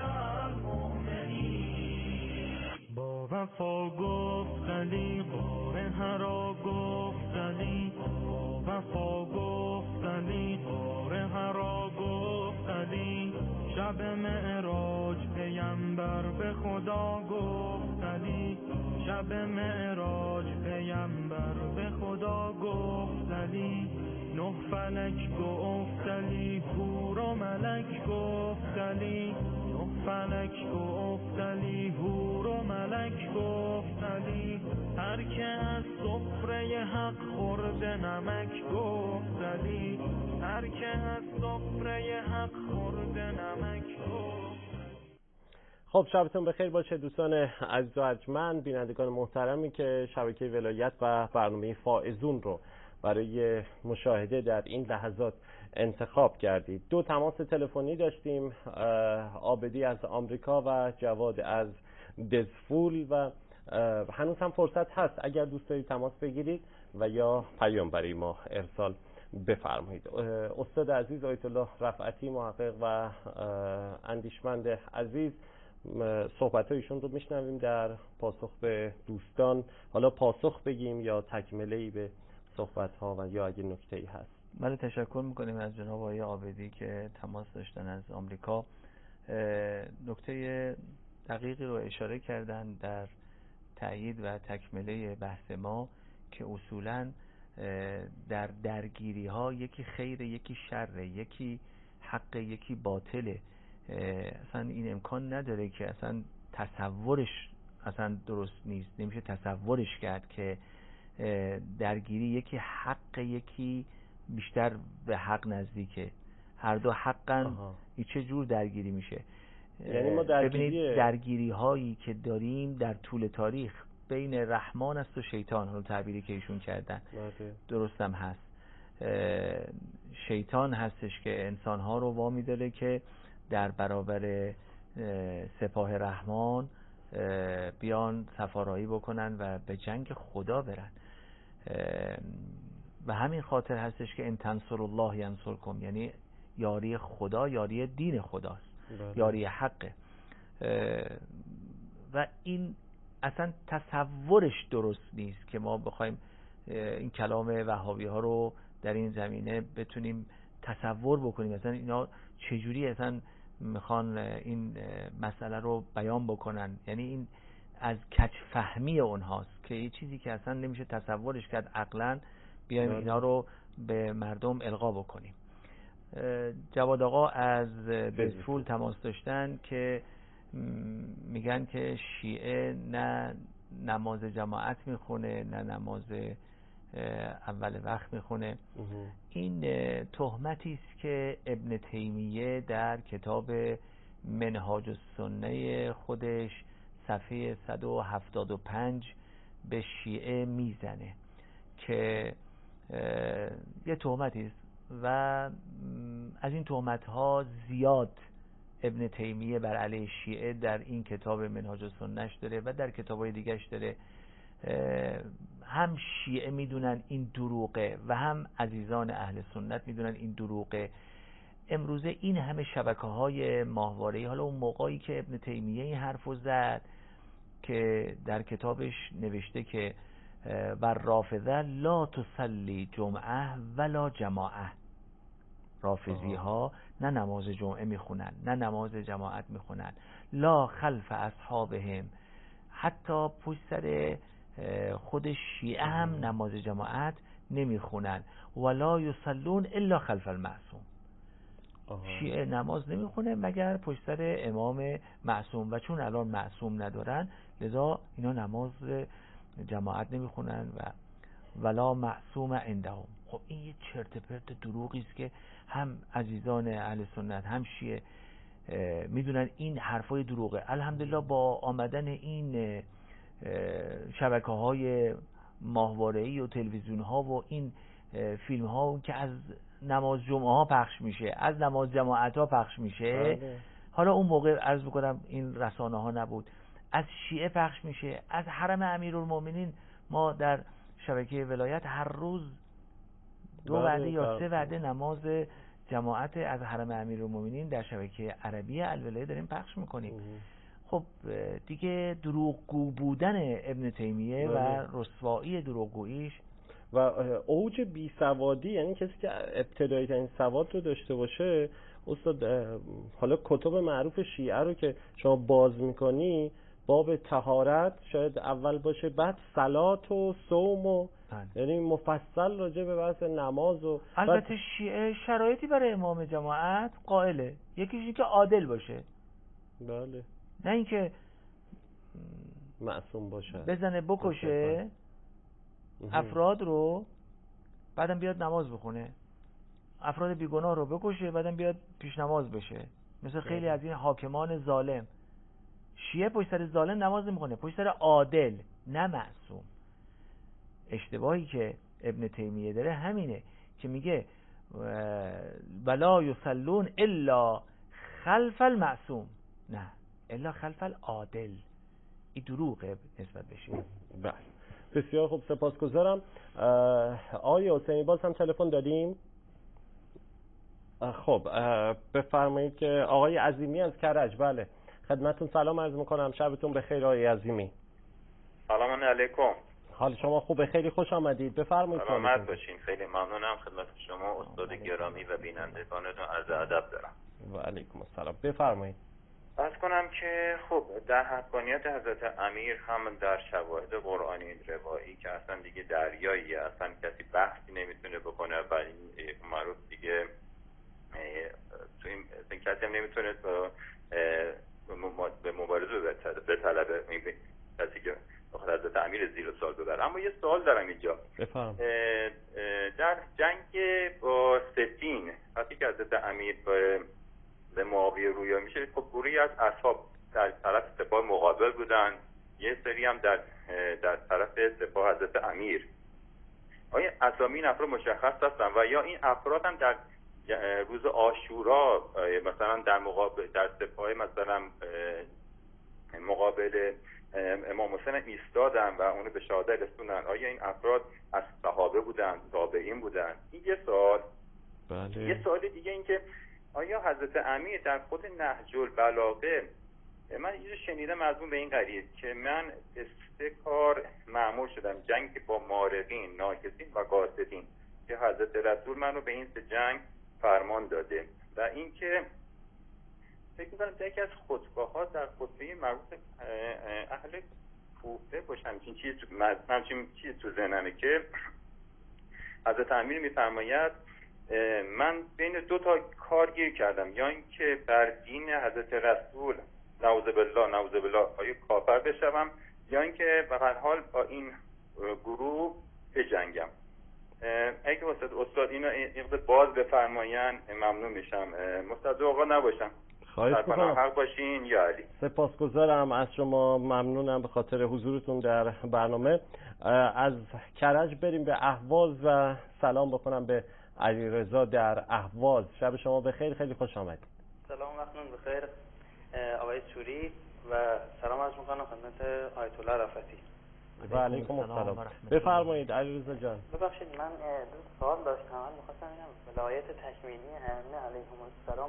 المؤمنین. با وفا گفتنی غار حرا گفتنی، با وفا گفتنی غار حرا گفتنی، شب معراج پیمبر به خدا گفتنی، شب معراج پیمبر به خدا گفتنی، نه فلک گفتنی حور و ملک گفتنی، نه فلک گفتنی حور و ملک گفتنی، هر که از سفره حق خورده نمک گفتنی، هر که از سفره حق خورده نمک گفتنی. خب شبتون بخیر باشه دوستان عزیز و ارجمند، بینندگان محترمی که شبکه ولایت و برنامه فائزون رو برای مشاهده در این لحظات انتخاب کردید. دو تماس تلفنی داشتیم، عابدی از آمریکا و جواد از دزفول و هنوز هم فرصت هست اگر دوست دارید تماس بگیرید و یا پیام برای ما ارسال بفرمایید. استاد عزیز آیت الله رفعتی محقق و اندیشمند عزیز، صحبت ایشون رو میشنویم در پاسخ به دوستان. حالا پاسخ بگیم یا تکمله‌ای به صحبت ها و یا اگه نکته‌ای هست. بله، تشکر میکنیم از جناب آقای عابدی که تماس داشتن از آمریکا. نکته دقیقی رو اشاره کردن در تأیید و تکمله بحث ما که اصولاً در درگیری ها یکی خیر یکی شر، یکی حق یکی باطله. اصلا این امکان نداره که اصلا تصورش اصلا درست نیست، نمیشه تصورش کرد که درگیری یکی حق یکی بیشتر به حق نزدیکه، هر دو حقن. این چه جور درگیری میشه؟ یعنی ما ببینید درگیری هایی که داریم در طول تاریخ بین رحمان است و شیطان، حالا تعبیری که ایشون کردن درستم هست. شیطان هستش که انسانها رو وامی داره که در برابر سپاه رحمان بیان سفارایی بکنن و به جنگ خدا برن. و همین خاطر هستش که ان تنصر الله ینصرکم، یعنی یاری خدا یاری دین خداست، یاری حقه. و این اصلا تصورش درست نیست که ما بخوایم این کلام وهابی ها رو در این زمینه بتونیم تصور بکنیم مثلا اینا چجوری اصلا میخوان این مسئله رو بیان بکنن. یعنی این از کج فهمی اونهاست که یه چیزی که اصلا نمیشه تصورش کرد عقلا بیایم اینا رو به مردم القا بکنیم. جواد آقا از بزفول تماس داشتن که میگن که شیعه نه نماز جماعت میخونه نه نماز اول وقت میخونه. این تهمتی است که ابن تیمیه در کتاب منهاج السنه خودش صفحه 175 به شیعه میزنه که یه تهمتی است و از این تهمت ها زیاد ابن تیمیه بر علیه شیعه در این کتاب منهاج السنه‌اش داره و در کتاب‌های دیگه‌اش داره. هم شیعه میدونن این دروغه و هم عزیزان اهل سنت میدونن این دروغه. امروزه این همه شبکه‌های ماهواره‌ای، حالا اون موقعی که ابن تیمیه این حرفو زد که در کتابش نوشته که بر رافضه لا تصلی جمعه ولا جماعه، رافضی ها نه نماز جمعه میخونن نه نماز جماعت میخونن، لا خلف اصحابهم، حتی پشت سر خود شیعه هم نماز جماعت نمیخونن، ولا یصلون الا خلف المعصوم. شیعه نماز نمیخونه مگر پشت سر امام معصوم و چون الان معصوم ندارن لذا اینا نماز جماعت نمیخونن و ولا معصوم عندهم. خب این یه چرت پرت دروغی است که هم عزیزان اهل سنت هم شیعه میدونن این حرفای دروغه. الحمدلله با آمدن این شبکه‌های ماهواره‌ای و تلویزیون ها و این فیلم ها که از نماز جمعه ها پخش میشه، از نماز جماعت ها پخش میشه، حالا اون موقع عرض بکنم این رسانه ها نبود، از شیعه پخش میشه، از حرم امیرالمومنین. ما در شبکه ولایت هر روز 2 وعده یا 3 وعده نماز جماعت از حرم امیرالمومنین در شبکه عربی الولایه داریم پخش میکنیم. خب دیگه دروغگو بودن ابن تیمیه و رسوایی دروغگوییش و اوج بیسوادی، یعنی کسی که ابتدایی ترین سواد رو داشته باشه. استاد حالا کتب معروف شیعه رو که شما باز میکنی، باب طهارت شاید اول باشه، بعد صلات و صوم و یعنی مفصل راجع به بحث نماز و البته شیعه شرایطی برای امام جماعت قائله. یکیش این که عادل باشه، بله، نه اینکه معصوم باشه، بزنه بکشه افراد رو بعدم بیاد نماز بخونه، افراد بیگناه رو بکشه بعدم بیاد پیش نماز بشه، مثل خیلی از این حاکمان ظالم. شیعه پشت سر ظالم نماز نمیخونه، پشت سر عادل نه معصوم. اشتباهی که ابن تیمیه داره همینه که میگه ولا یصلون الا خلف المعصوم، نه الا خلف العادل. این دروغه نسبت بشه. بله، بسیار خوب، سپاسگزارم. آقای حسینی باز هم تلفن دادیم. خب بفرمایید که آقای عظیمی از کرج. بله خدمتتون سلام عرض میکنم، شبتون بخیر آقای عظیمی. سلام علیکم. حال شما خوبه؟ خیلی خوش آمدید، بفرمایید. سلامت باشین. خیلی ممنونم خدمت شما استاد گرامی و بینندگانتون عرض ادب دارم. و علیکم السلام، بفرمایید. عرض کنم که خب در حقانیت حضرت امیر هم در شواهد قرآنی روایی که اصلا دیگه دریایی، اصلا کسی بحثی نمیتونه بکنه و این معروف دیگه تو این کسی هم نمیتونه به مبارزه به طلب کسی که حضرت امیر زیر سوال ببره. اما یه سوال دارم اینجا، در جنگ با ستین وقتی که حضرت امیر به معاویه رویا میشه، خب گروهی از اصحاب در طرف سپاه مقابل بودن، یه سری هم در طرف سپاه حضرت امیر. آیا اسامی این افراد مشخص هستن و یا این افراد هم در روز عاشورا مثلا در سپاه مثلا مقابل امام حسین ایستادن و اونو به شهادت رسوندن؟ آیا این افراد از صحابه بودن، تابعین بودن؟ این یه سوال. بله. یه سوال دیگه این که آیا حضرت امیر در خود نهج البلاغه، من یه شنیدم از اون به این قضیه که من 3 کار مأمور شدم، جنگ با مارقین، ناکسین و قاصدین، که حضرت رسول منو به این 3 جنگ فرمان داده. و این که فکر می‌کنم یکی از خطبه‌ها در خطبه مربوط اهل کوفه باشه، همچین چیز تو ذهنمه که حضرت امیر می‌فرماید من بین 2 تا کار گیر کردم، یا این که بر دین حضرت رسول نعوذ بالله آیا کافر بشم، یا این که به هر حال با این گروه بجنگم. اگه استاد اینو باز بفرماین ممنون میشم. مستعد آقا نباشم. خواهش میکنم. حق باشین یا علی. سپاسگزارم از شما، ممنونم به خاطر حضورتون در برنامه. از کرج بریم به اهواز و سلام بکنم به علیرضا در اهواز. شب شما بخیر، خیلی خوش آمدید. سلام، وقتتون بخیر آقای سوری و سلام عرض میکنم خدمت آیت الله رفعتی. و علیکم السلام. بفرمایید علیرضا جان. ببخشید من 2 سوال داشتم. من می‌خواستم ببینم ولایت تکوینی ائمه علیهم السلام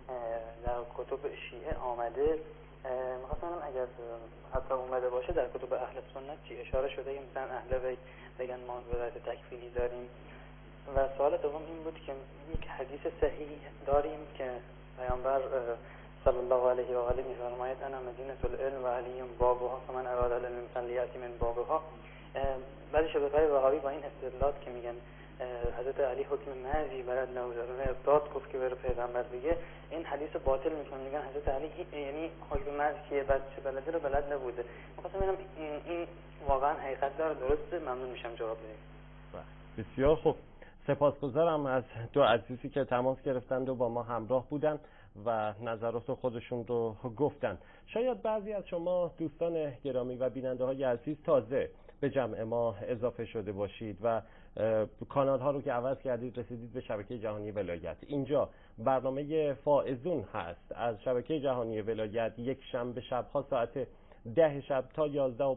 در کتب شیعه آمده، می‌خواستم ببینم اگر حتی اومده باشه در کتب اهل سنت چی اشاره شده که مثلا اهل بیت بگن ما ولایت تکوینی داریم. و سوال دوم این بود که یک حدیث صحیح داریم که پیامبر صلی الله علیه و آله می‌فرماید انا مدینة العلم و علی بابها فمن اراد العلم فلیأتی من بابها. بعضی شبهه‌های وهابی با این استدلال که میگن حضرت علی حکم مرجی بلد نبود، داد گفت که بره پیغمبر بگه، این حدیث باطل میکنن، میگن حضرت علی یعنی حکم مرجی که چه بلده رو بلد نبوده. می‌خواستم ببینم این واقعا حقیقت داره، درسته؟ ممنون میشم جواب بدید. بسیار خوب، سپاسگزارم از 2 عزیزی که تماس گرفتند و با ما همراه بودند و نظرات خودشون رو گفتن. شاید بعضی از شما دوستان گرامی و بیننده های عزیز تازه به جمع ما اضافه شده باشید و کانال ها رو که عوض کردید رسیدید به شبکه جهانی ولایت. اینجا برنامه فائزون هست از شبکه جهانی ولایت، یک شنبه شبها ساعت 10 شب تا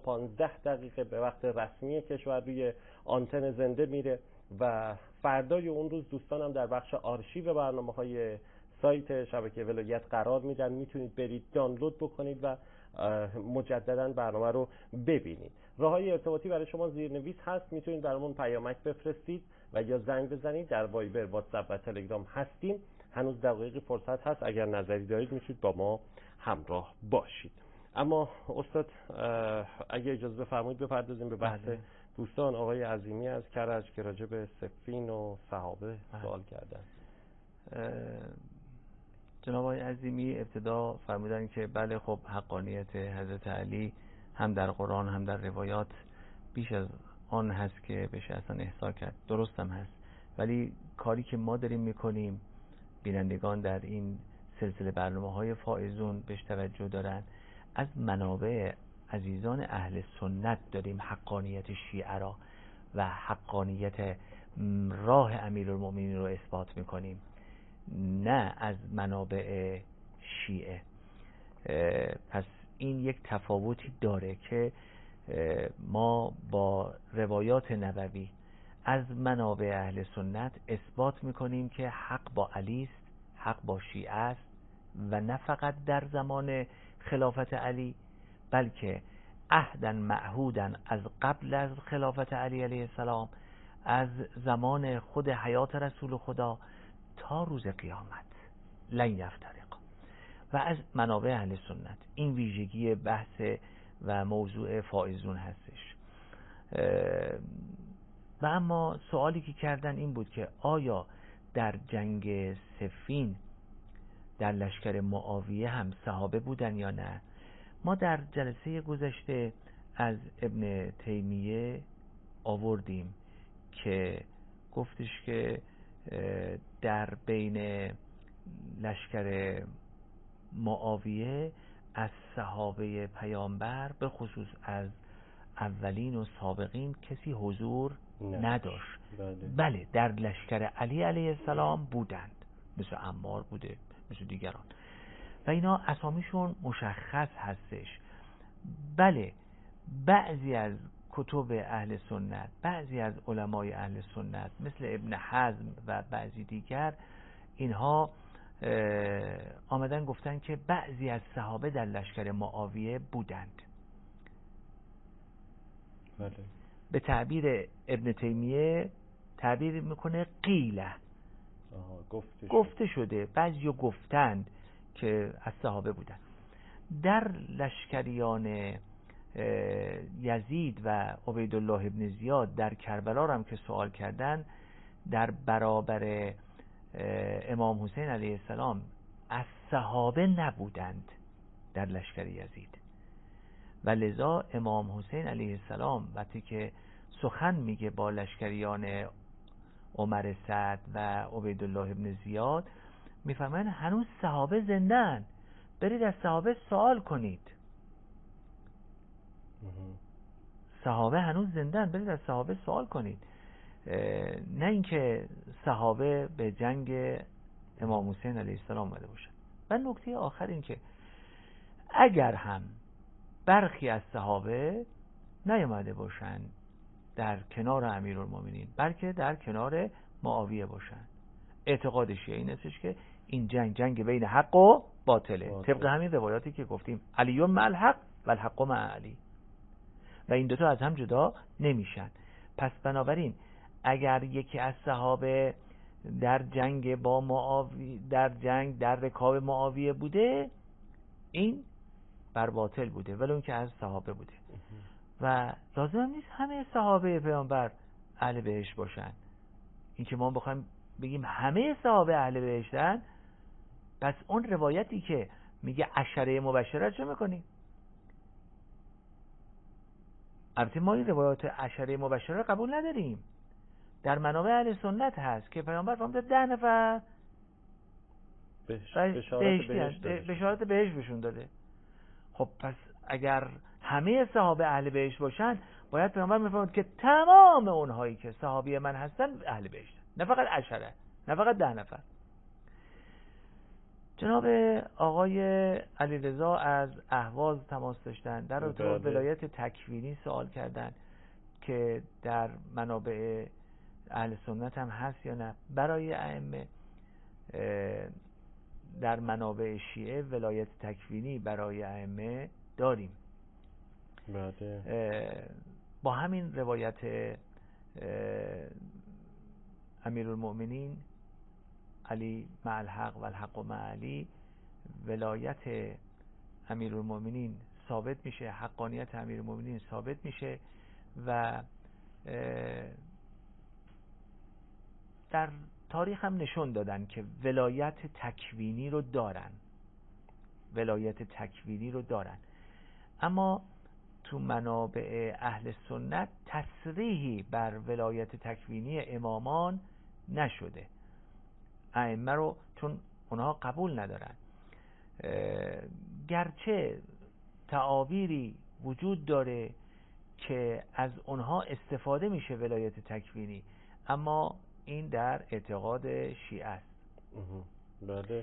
11:15 به وقت رسمی کشور روی آنتن زنده میره و فردای اون روز دوستانم در بخش آرشیو برنامه‌های سایت شبکه ولایت قرار میدن، میتونید برید دانلود بکنید و مجددا برنامه رو ببینید. راههای ارتباطی برای شما زیرنویس هست، میتونید برامون پیامک بفرستید و یا زنگ بزنید. در وایبر، واتساپ و تلگرام هستیم. هنوز دقایقی فرصت هست، اگر نظری دارید میتونید با ما همراه باشید. اما استاد اگه اجازه بفرمایید بپردازیم به بحث دوستان. آقای عظیمی از کرج که راجع به صفین و صحابه سوال کردن. جناب آقای عظیمی ابتدا فرمودن که بله خب حقانیت حضرت علی هم در قرآن هم در روایات بیش از آن هست که بشه اصلا احصا کرد. درست هم هست، ولی کاری که ما داریم میکنیم، بینندگان در این سلسله برنامه‌های فائزون بهش توجه دارن، از منابع عزیزان اهل سنت داریم حقانیت شیعه را و حقانیت راه امیرالمومنین رو اثبات میکنیم، نه از منابع شیعه. پس این یک تفاوتی داره که ما با روایات نبوی از منابع اهل سنت اثبات میکنیم که حق با علی است، حق با شیعه است، و نه فقط در زمان خلافت علی بلکه عهداً معهوداً از قبل از خلافت علی علیه السلام، از زمان خود حیات رسول خدا تا روز قیامت لن یفترق. و از منابع اهل سنت. این ویژگی بحث و موضوع فائزون هستش. و اما سوالی که کردن این بود که آیا در جنگ صفین در لشکر معاویه هم صحابه بودن یا نه؟ ما در جلسه گذشته از ابن تیمیه آوردیم که گفتش که در بین لشکر معاویه از صحابه پیامبر به خصوص از اولین و سابقین کسی حضور نداشت. بله در لشکر علی علیه السلام بودند، مثل عمار بوده، مثل دیگران، و اینا اسامیشون مشخص هستش. بله بعضی از کتب اهل سنت، بعضی از علمای اهل سنت مثل ابن حزم و بعضی دیگر، اینها آمدن گفتن که بعضی از صحابه در لشکر معاویه بودند. بله. به تعبیر ابن تیمیه تعبیر میکنه قیله، گفته شده، بعضی گفتند که از صحابه بودند. در لشکریان یزید و عبیدالله ابن زیاد در کربلا هم که سوال کردن، در برابر امام حسین علیه السلام از صحابه نبودند در لشکر یزید، و لذا امام حسین علیه السلام وقتی که سخن میگه با لشکریان عمر سعد و عبیدالله ابن زیاد، میفهمن هنوز صحابه زندن، برید از صحابه سوال کنید. صحابه هنوز زندن، برید از صحابه سوال کنید، نه اینکه صحابه به جنگ امام حسین علیه السلام اومده باشن. و نکته آخر این که اگر هم برخی از صحابه نیامده باشن در کنار امیرالمومنین، بلکه در کنار معاویه باشن، اعتقاد شیعه این استش که این جنگ بین حق و باطله، طبق همین روایاتی که گفتیم علی مع الحق و الحق مع علی، و این دوتا از هم جدا نمیشن. پس بنابراین اگر یکی از صحابه در جنگ با معاویه، در رکاب معاویه بوده، این بر باطل بوده، ولو اینکه از صحابه بوده. و لازم هم نیست همه صحابه پیامبر اهل بهشت باشن. اینکه ما بخوایم بگیم همه صحابه اهل بهشتن، پس اون روایتی که میگه عشره مبشره چه میکنیم؟ البته ما این روایات عشره مبشره قبول نداریم. در منابع اهل سنت هست که پیامبر فرموده 10 نفر بشارت بهشت بهشون داده. خب پس اگر همه صحابه اهل بهشت باشن، باید پیامبر میفرمود که تمام اونهایی که صحابی من هستن اهل بهشت، نه فقط عشره، نه فقط 10 نفر. جناب آقای علیرضا از اهواز تماس داشتن، در رابطه با ولایت تکوینی سوال کردن که در منابع اهل سنت هم هست یا نه. برای ائمه در منابع شیعه ولایت تکوینی برای ائمه داریم. با همین روایت امیرالمؤمنین علی مع الحق و الحق مع علی، ولایت امیرالمؤمنین ثابت میشه، حقانیت امیرالمؤمنین ثابت میشه، و در تاریخ هم نشون دادن که ولایت تکوینی رو دارن، ولایت تکوینی رو دارن. اما تو منابع اهل سنت تصریحی بر ولایت تکوینی امامان نشده. ائمه رو چون اونها قبول ندارن، گرچه تعابیری وجود داره که از اونها استفاده میشه ولایت تکوینی، اما این در اعتقاد شیعه است. بله.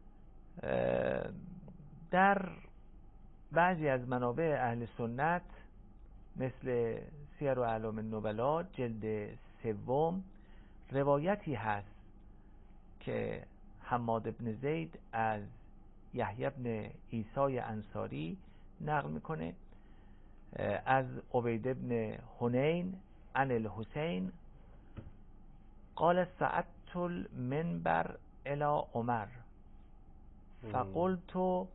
در بعضی از منابع اهل سنت مثل سیر و اعلام النبلا جلد 3 روایتی هست که حماد بن زید از یحیی بن عیسی انصاری نقل میکنه از عبید بن حنین عن الحسین قال صعدت المنبر الى عمر فقلت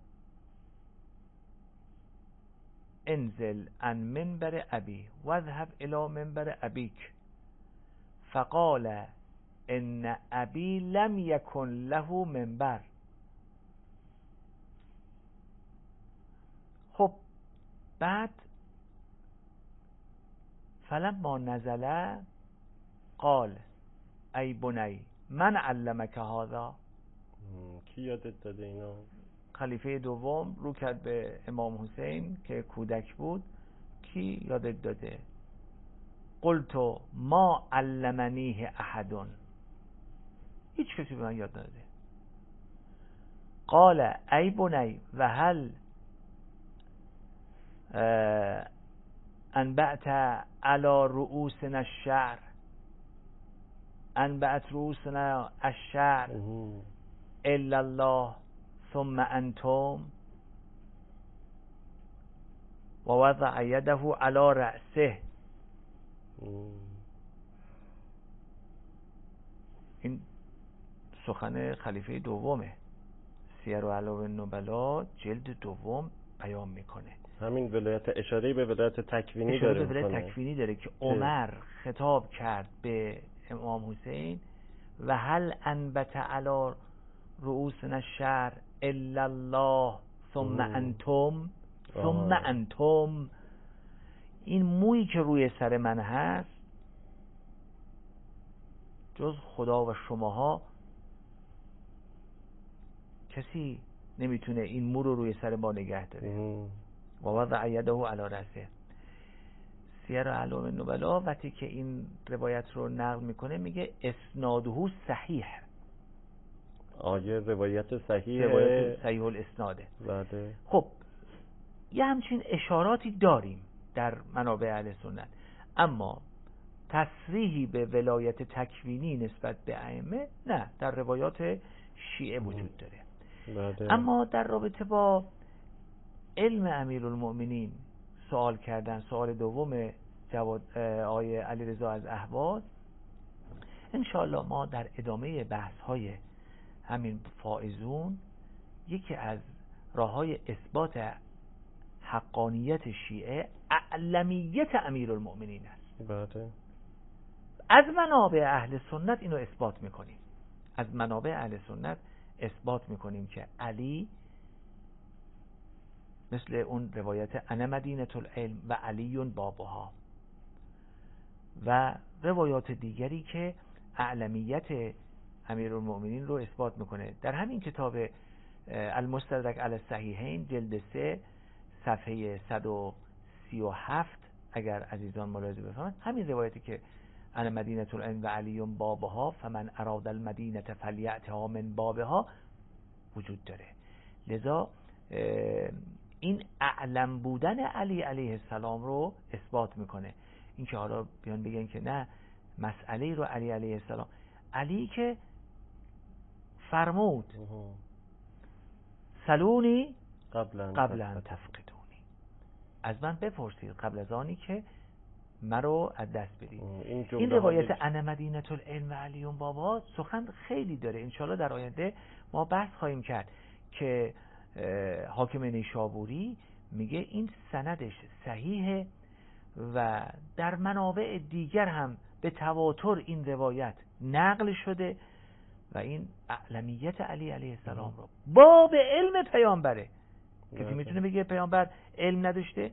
انزل عن منبر ابی واذهب الى منبر ابیک فقال ان ابی لم یکن له منبر. خب بعد فلما نزل قال ای بنی من علمک هذا. کی یادت داده اینا؟ خلیفه دوم رو کرد به امام حسین که کودک بود. کی یادت داده؟ قلت ما علمنیه احد، هیچ کسی به من یاد نداده. قال ای بنی و هل انبعت علی رؤوسنا الشعر، انبعت رؤوسنا الشعر الا الله ثم انتم، و وضع یده علی رأسه. این سخن خلیفه دومه، سیر و علام نبلا جلد دوم بیان میکنه. همین ولایت اشاره به ولایت تکوینی داره، اشاره به ولایت تکوینی داره که عمر خطاب کرد به امام حسین و هل انبت علی رؤوسنا الشعر الا الله ثم انتم، ثم انتم، این مویی که روی سر من هست جز خدا و شماها کسی نمیتونه این مو رو روی سر ما نگه داره. و وضع یده علی رأسه. سیر علوم النبلا وقتی که این روایت رو نقل میکنه میگه اسناده صحیح. آیه روایت صحیح، روایت صحیح الاسناده. بله. خب یه همچین اشاراتی داریم در منابع اهل سنت، اما تصریحی به ولایت تکوینی نسبت به ائمه نه، در روایات شیعه وجود داره. بله. اما در رابطه با علم امیرالمؤمنین سوال کردن، سوال دوم آقای علیرضا از اهواز، انشاءالله ما در ادامه بحث های همین فائزون یکی از راههای اثبات حقانیت شیعه اعلمیت امیرالمؤمنین است. بله. از منابع اهل سنت اینو اثبات میکنیم، از منابع اهل سنت اثبات میکنیم که علی مثل اون روایت انا مدینة العلم و علی بابها و روایات دیگری که اعلمیت امیرالمؤمنین رو اثبات میکنه. در همین کتاب المستدرک علی الصحیحین جلد 3 صفحه 137 اگر عزیزان ملاحظه بفرمایید، همین روایتی که انا مدینة العلم و علی بابها فمن اراد المدینة فلیأتها من بابها وجود داره. لذا این اعلم بودن علی علیه السلام رو اثبات میکنه. این که حالا بیان بگن که نه مسئله رو علی علیه السلام، علی که فرمود سلونی قبل ان تفقدونی، از من بپرسید قبل از آنی که مرا از دست بدید. این روایت انا مدینة العلم و علی بابا سخن خیلی داره، انشاءالله در آینده ما بحث خواهیم کرد که حاکم نیشابوری میگه این سندش صحیحه و در منابع دیگر هم به تواتر این روایت نقل شده و این اعلمیت علی علیه السلام رو باب علم پیامبره. کسی میتونه بگه پیامبر علم نداشته؟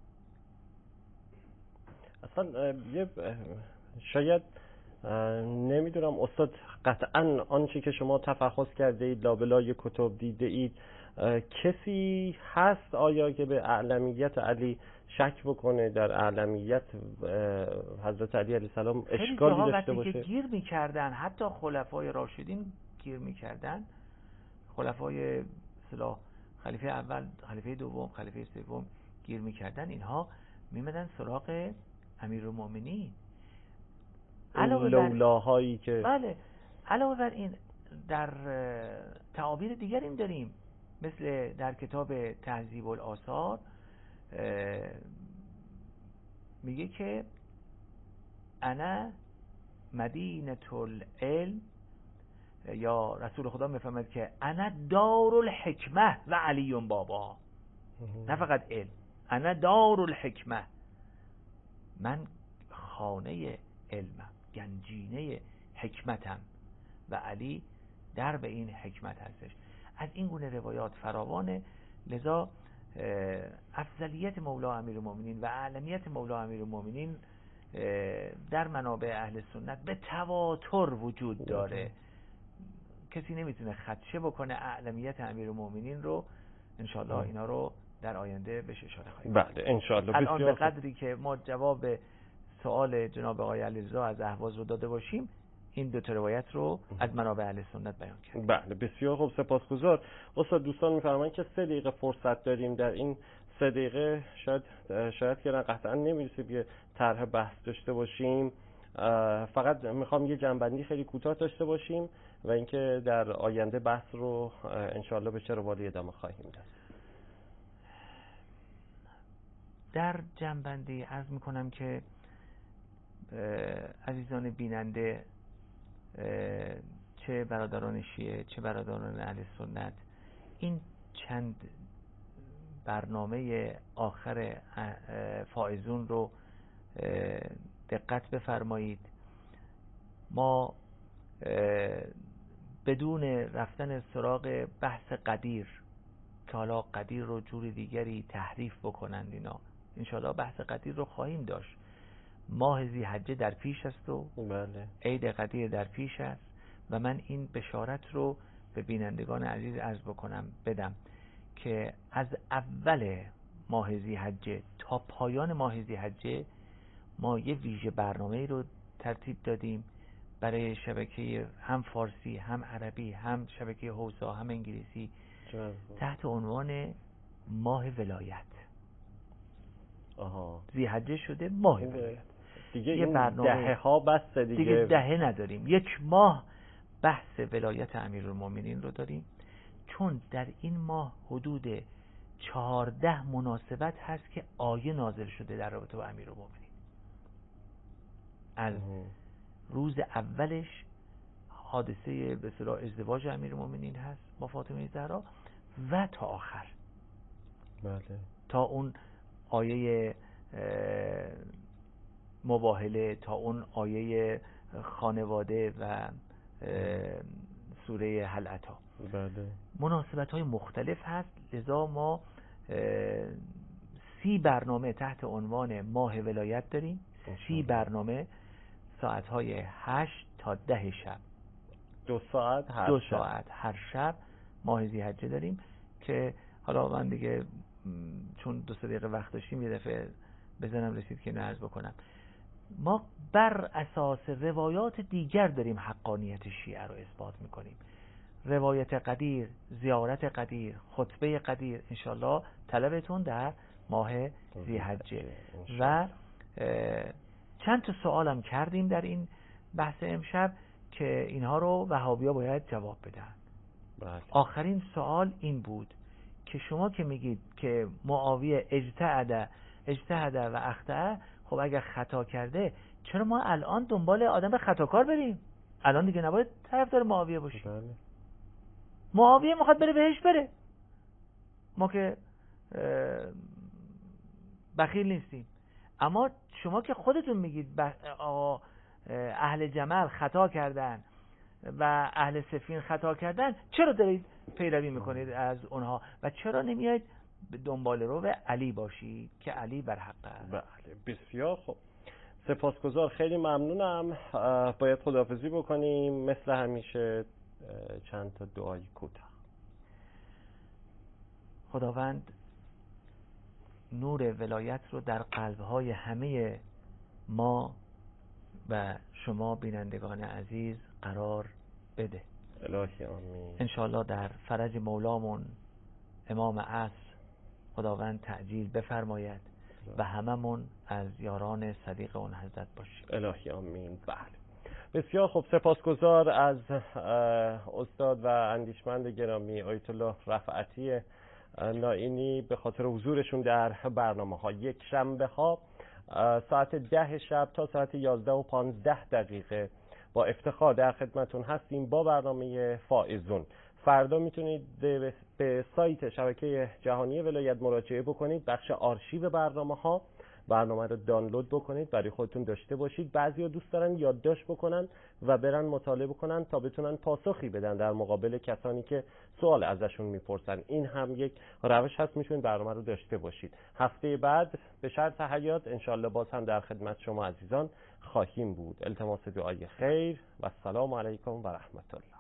اصلا شاید نمیدونم استاد، قطعا آنچه که شما تفحص کرده اید لابلای کتب دیده اید، کسی هست آیا که به اعلمیت علی شک بکنه، در اعلمیت حضرت علی علیه السلام اشکالی داشته باشه؟ که گیر میکردن، حتی خلفای راشدین گیر میکردن، خلفای اصطلاح خلیفه اول، خلیفه دوم، خلیفه سوم گیر میکردن، اینها میمدن سراغ امیرالمؤمنین. این لولاهایی که بله، علاوه بر این در تعابیر دیگریم داریم، مثل در کتاب تهذیب الآثار میگه که انا مدینة العلم یا رسول خدا میفهمد که انا دار الحکمه و علی بابا، نه فقط علم، انا دار الحکمه، من خانه علمم، گنجینه حکمتم و علی در به این حکمت هستش. از این گونه روایات فراوانه، لذا افضلیت مولا امیرالمومنین و اعلمیت مولا امیرالمومنین در منابع اهل سنت به تواتر وجود داره. کسی نمیتونه خدشه بکنه اعلمیت امیرالمومنین رو. انشالله اینا رو در آینده بهش اشاره خواهیم. بله انشالله. الان به قدری که ما جواب سوال جناب آقای علیرضا از اهواز رو داده باشیم، این دو تا روایت رو از منابع اهل سنت بیان کردیم. بله بسیار خوب، سپاسگزار. استاد دوستان میفرمایند که 3 دقیقه فرصت داریم. در این 3 دقیقه شاید که قطعا نمیرسه یه طرح بحث داشته باشیم. فقط میخوام یه جنبندی خیلی کوتاه داشته باشیم و اینکه در آینده بحث رو انشالله به چه روالی ادامه خواهیم داد. در جنبندی عرض میکنم که عزیزان بیننده، چه برادران شیعه چه برادران اهل سنت، این چند برنامه آخر فائزون رو دقت بفرمایید. ما بدون رفتن سراغ بحث قدیر که حالا قدیر رو جور دیگری تحریف بکنند اینا، انشاءالله بحث قدیر رو خواهیم داشت. ماه ذی‌حجه در پیش است و بله عید قدیر در پیش است و من این بشارت رو به بینندگان عزیز عرض بدم که از اول ماه ذی‌حجه تا پایان ماه ذی‌حجه ما یه ویژه برنامه رو ترتیب دادیم برای شبکه هم فارسی هم عربی هم شبکه هوسا هم انگلیسی تحت عنوان ماه ولایت. ذی‌حجه شده ماه ولایت دیگه. یه برنامه دهه ها بس دیگه دهه نداریم، 1 ماه بحث ولایت امیرالمومنین رو داریم، چون در این ماه حدود 14 مناسبت هست که آیه نازل شده در رابطه با امیرالمومنین. از روز اولش حادثه به اصطلاح ازدواج امیرالمومنین هست با فاطمه زهرا و تا آخر. بله. تا اون آیه مباهله، تا اون آیه خانواده و سوره هل اتی. بله. مناسبت های مختلف هست، لذا ما 30 برنامه تحت عنوان ماه ولایت داریم. 30 برنامه ساعتهای 8 تا 10 شب، 2 ساعت هر شب ماه ذی‌حجه داریم که حالا من دیگه چون 2-3 دقیقه وقت داشتیم یه دفعه بزنم رسید که نعرض بکنم. ما بر اساس روایات دیگر داریم حقانیت شیعه رو اثبات میکنیم. روایت قدیر، زیارت قدیر، خطبه قدیر، انشالله طلبتون در ماه ذی‌حجه. و چند تا سوالم کردیم در این بحث امشب که اینها رو وهابی‌ها باید جواب بدن. آخرین سوال این بود که شما که میگید که معاویه اجتهد و اخطأ، خب اگر خطا کرده چرا ما الان دنبال آدم خطاکار بریم؟ الان دیگه نباید طرفدار معاویه باشیم. معاویه میخواد بره بهش بره، ما که بخیل نیستیم. اما شما که خودتون میگید اهل جمل خطا کردن و اهل صفین خطا کردن، چرا دارید پیروی میکنید از اونها و چرا نمیاید دنبال رو به علی باشید که علی بر حق است؟ بله بسیار خوب، سپاسگزار، خیلی ممنونم. باید خداحافظی بکنیم. مثل همیشه چند تا دعای کوتاه. خداوند نور ولایت رو در قلب‌های همه ما و شما بینندگان عزیز قرار بده. الهی آمین. انشالله در فرج مولامون امام عصر خداوند تعجیل بفرماید و هممون از یاران صدیق اون حضرت باشیم. الهی آمین. بله بسیار خوب، سپاسگزار از استاد و اندیشمند گرامی آیت الله رفعتی نائینی به خاطر حضورشون در برنامه‌ها. یک شنبه ها ساعت 10 شب تا ساعت 11:15 با افتخار در خدمتون هستیم با برنامه فائزون. فردا میتونید به سایت شبکه جهانی ولایت مراجعه بکنید، بخش آرشیو برنامه رو دانلود بکنید، برای خودتون داشته باشید. بعضیا دوست دارن یادداشت بکنن و برن مطالعه بکنن تا بتونن پاسخی بدن در مقابل کسانی که سوال ازشون میپرسن. این هم یک روش هست، میتونید برنامه رو داشته باشید. هفته بعد به شرط حیات انشالله باز هم در خدمت شما عزیزان خواهیم بود. التماس دعای خیر و السلام علیکم و رحمت الله.